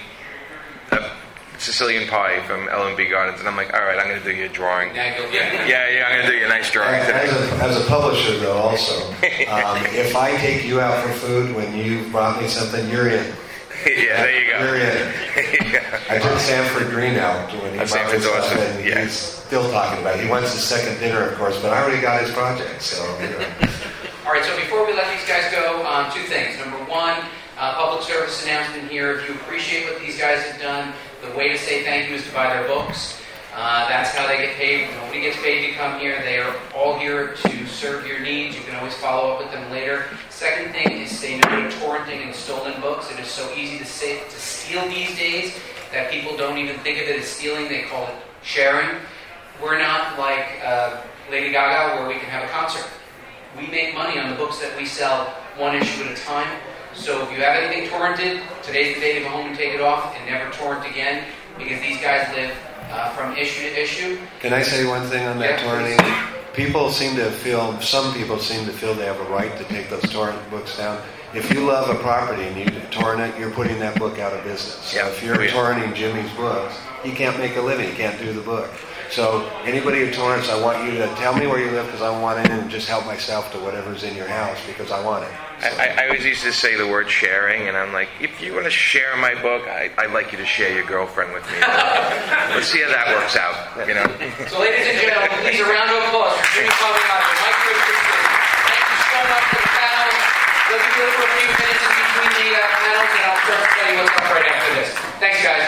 a Sicilian pie from L M B Gardens, and I'm like, all right, I'm going to do you a drawing.
Yeah, yeah,
yeah, I'm going to do you a nice drawing
as,
today.
As a, as a publisher, though, also, um, if I take you out for food when you brought me something, you're in.
Yeah, there you go.
You're in. yeah. I took Sanford Green out when he
oh,
brought me stuff,
awesome.
and
yeah.
he's still talking about it. He wants his second dinner, of course, but I already got his project, so, you know.
All right, so before we let these guys go, um, two things. Number one, uh, public service announcement here. If you appreciate what these guys have done, the way to say thank you is to buy their books. Uh, that's how they get paid. Nobody gets paid to come here. They are all here to serve your needs. You can always follow up with them later. Second thing is say no to torrenting and stolen books. It is so easy to, say, to steal these days that people don't even think of it as stealing. They call it sharing. We're not like uh, Lady Gaga where we can have a concert. We make money on the books that we sell one issue at a time. So if you have anything torrented, today's the day to go home and take it off and never torrent again. because these guys live uh, from issue to issue.
Can I say one thing on that
Yeah,
torrenting? People seem to feel, some people seem to feel they have a right to take those torrent books down. If you love a property and you torrent it, you're putting that book out of business. So
Yeah.
if you're
Oh, yeah.
torrenting Jimmy's books, he can't make a living. He can't do the book. So anybody who torrents, I want you to tell me where you live because I want it and just help myself to whatever's in your house because I want it. So,
I, I always used to say the word sharing, and I'm like, if you want to share my book, I, I'd like you to share your girlfriend with me. Let's see how that works out, you know.
So, ladies and gentlemen, please a round of applause for Jimmy Palmiotti and Mike Christensen. Thank you so much for the panel. We'll be good for a few minutes in between the uh, panels, and I'll start to tell you what's up right after this. Thanks, guys.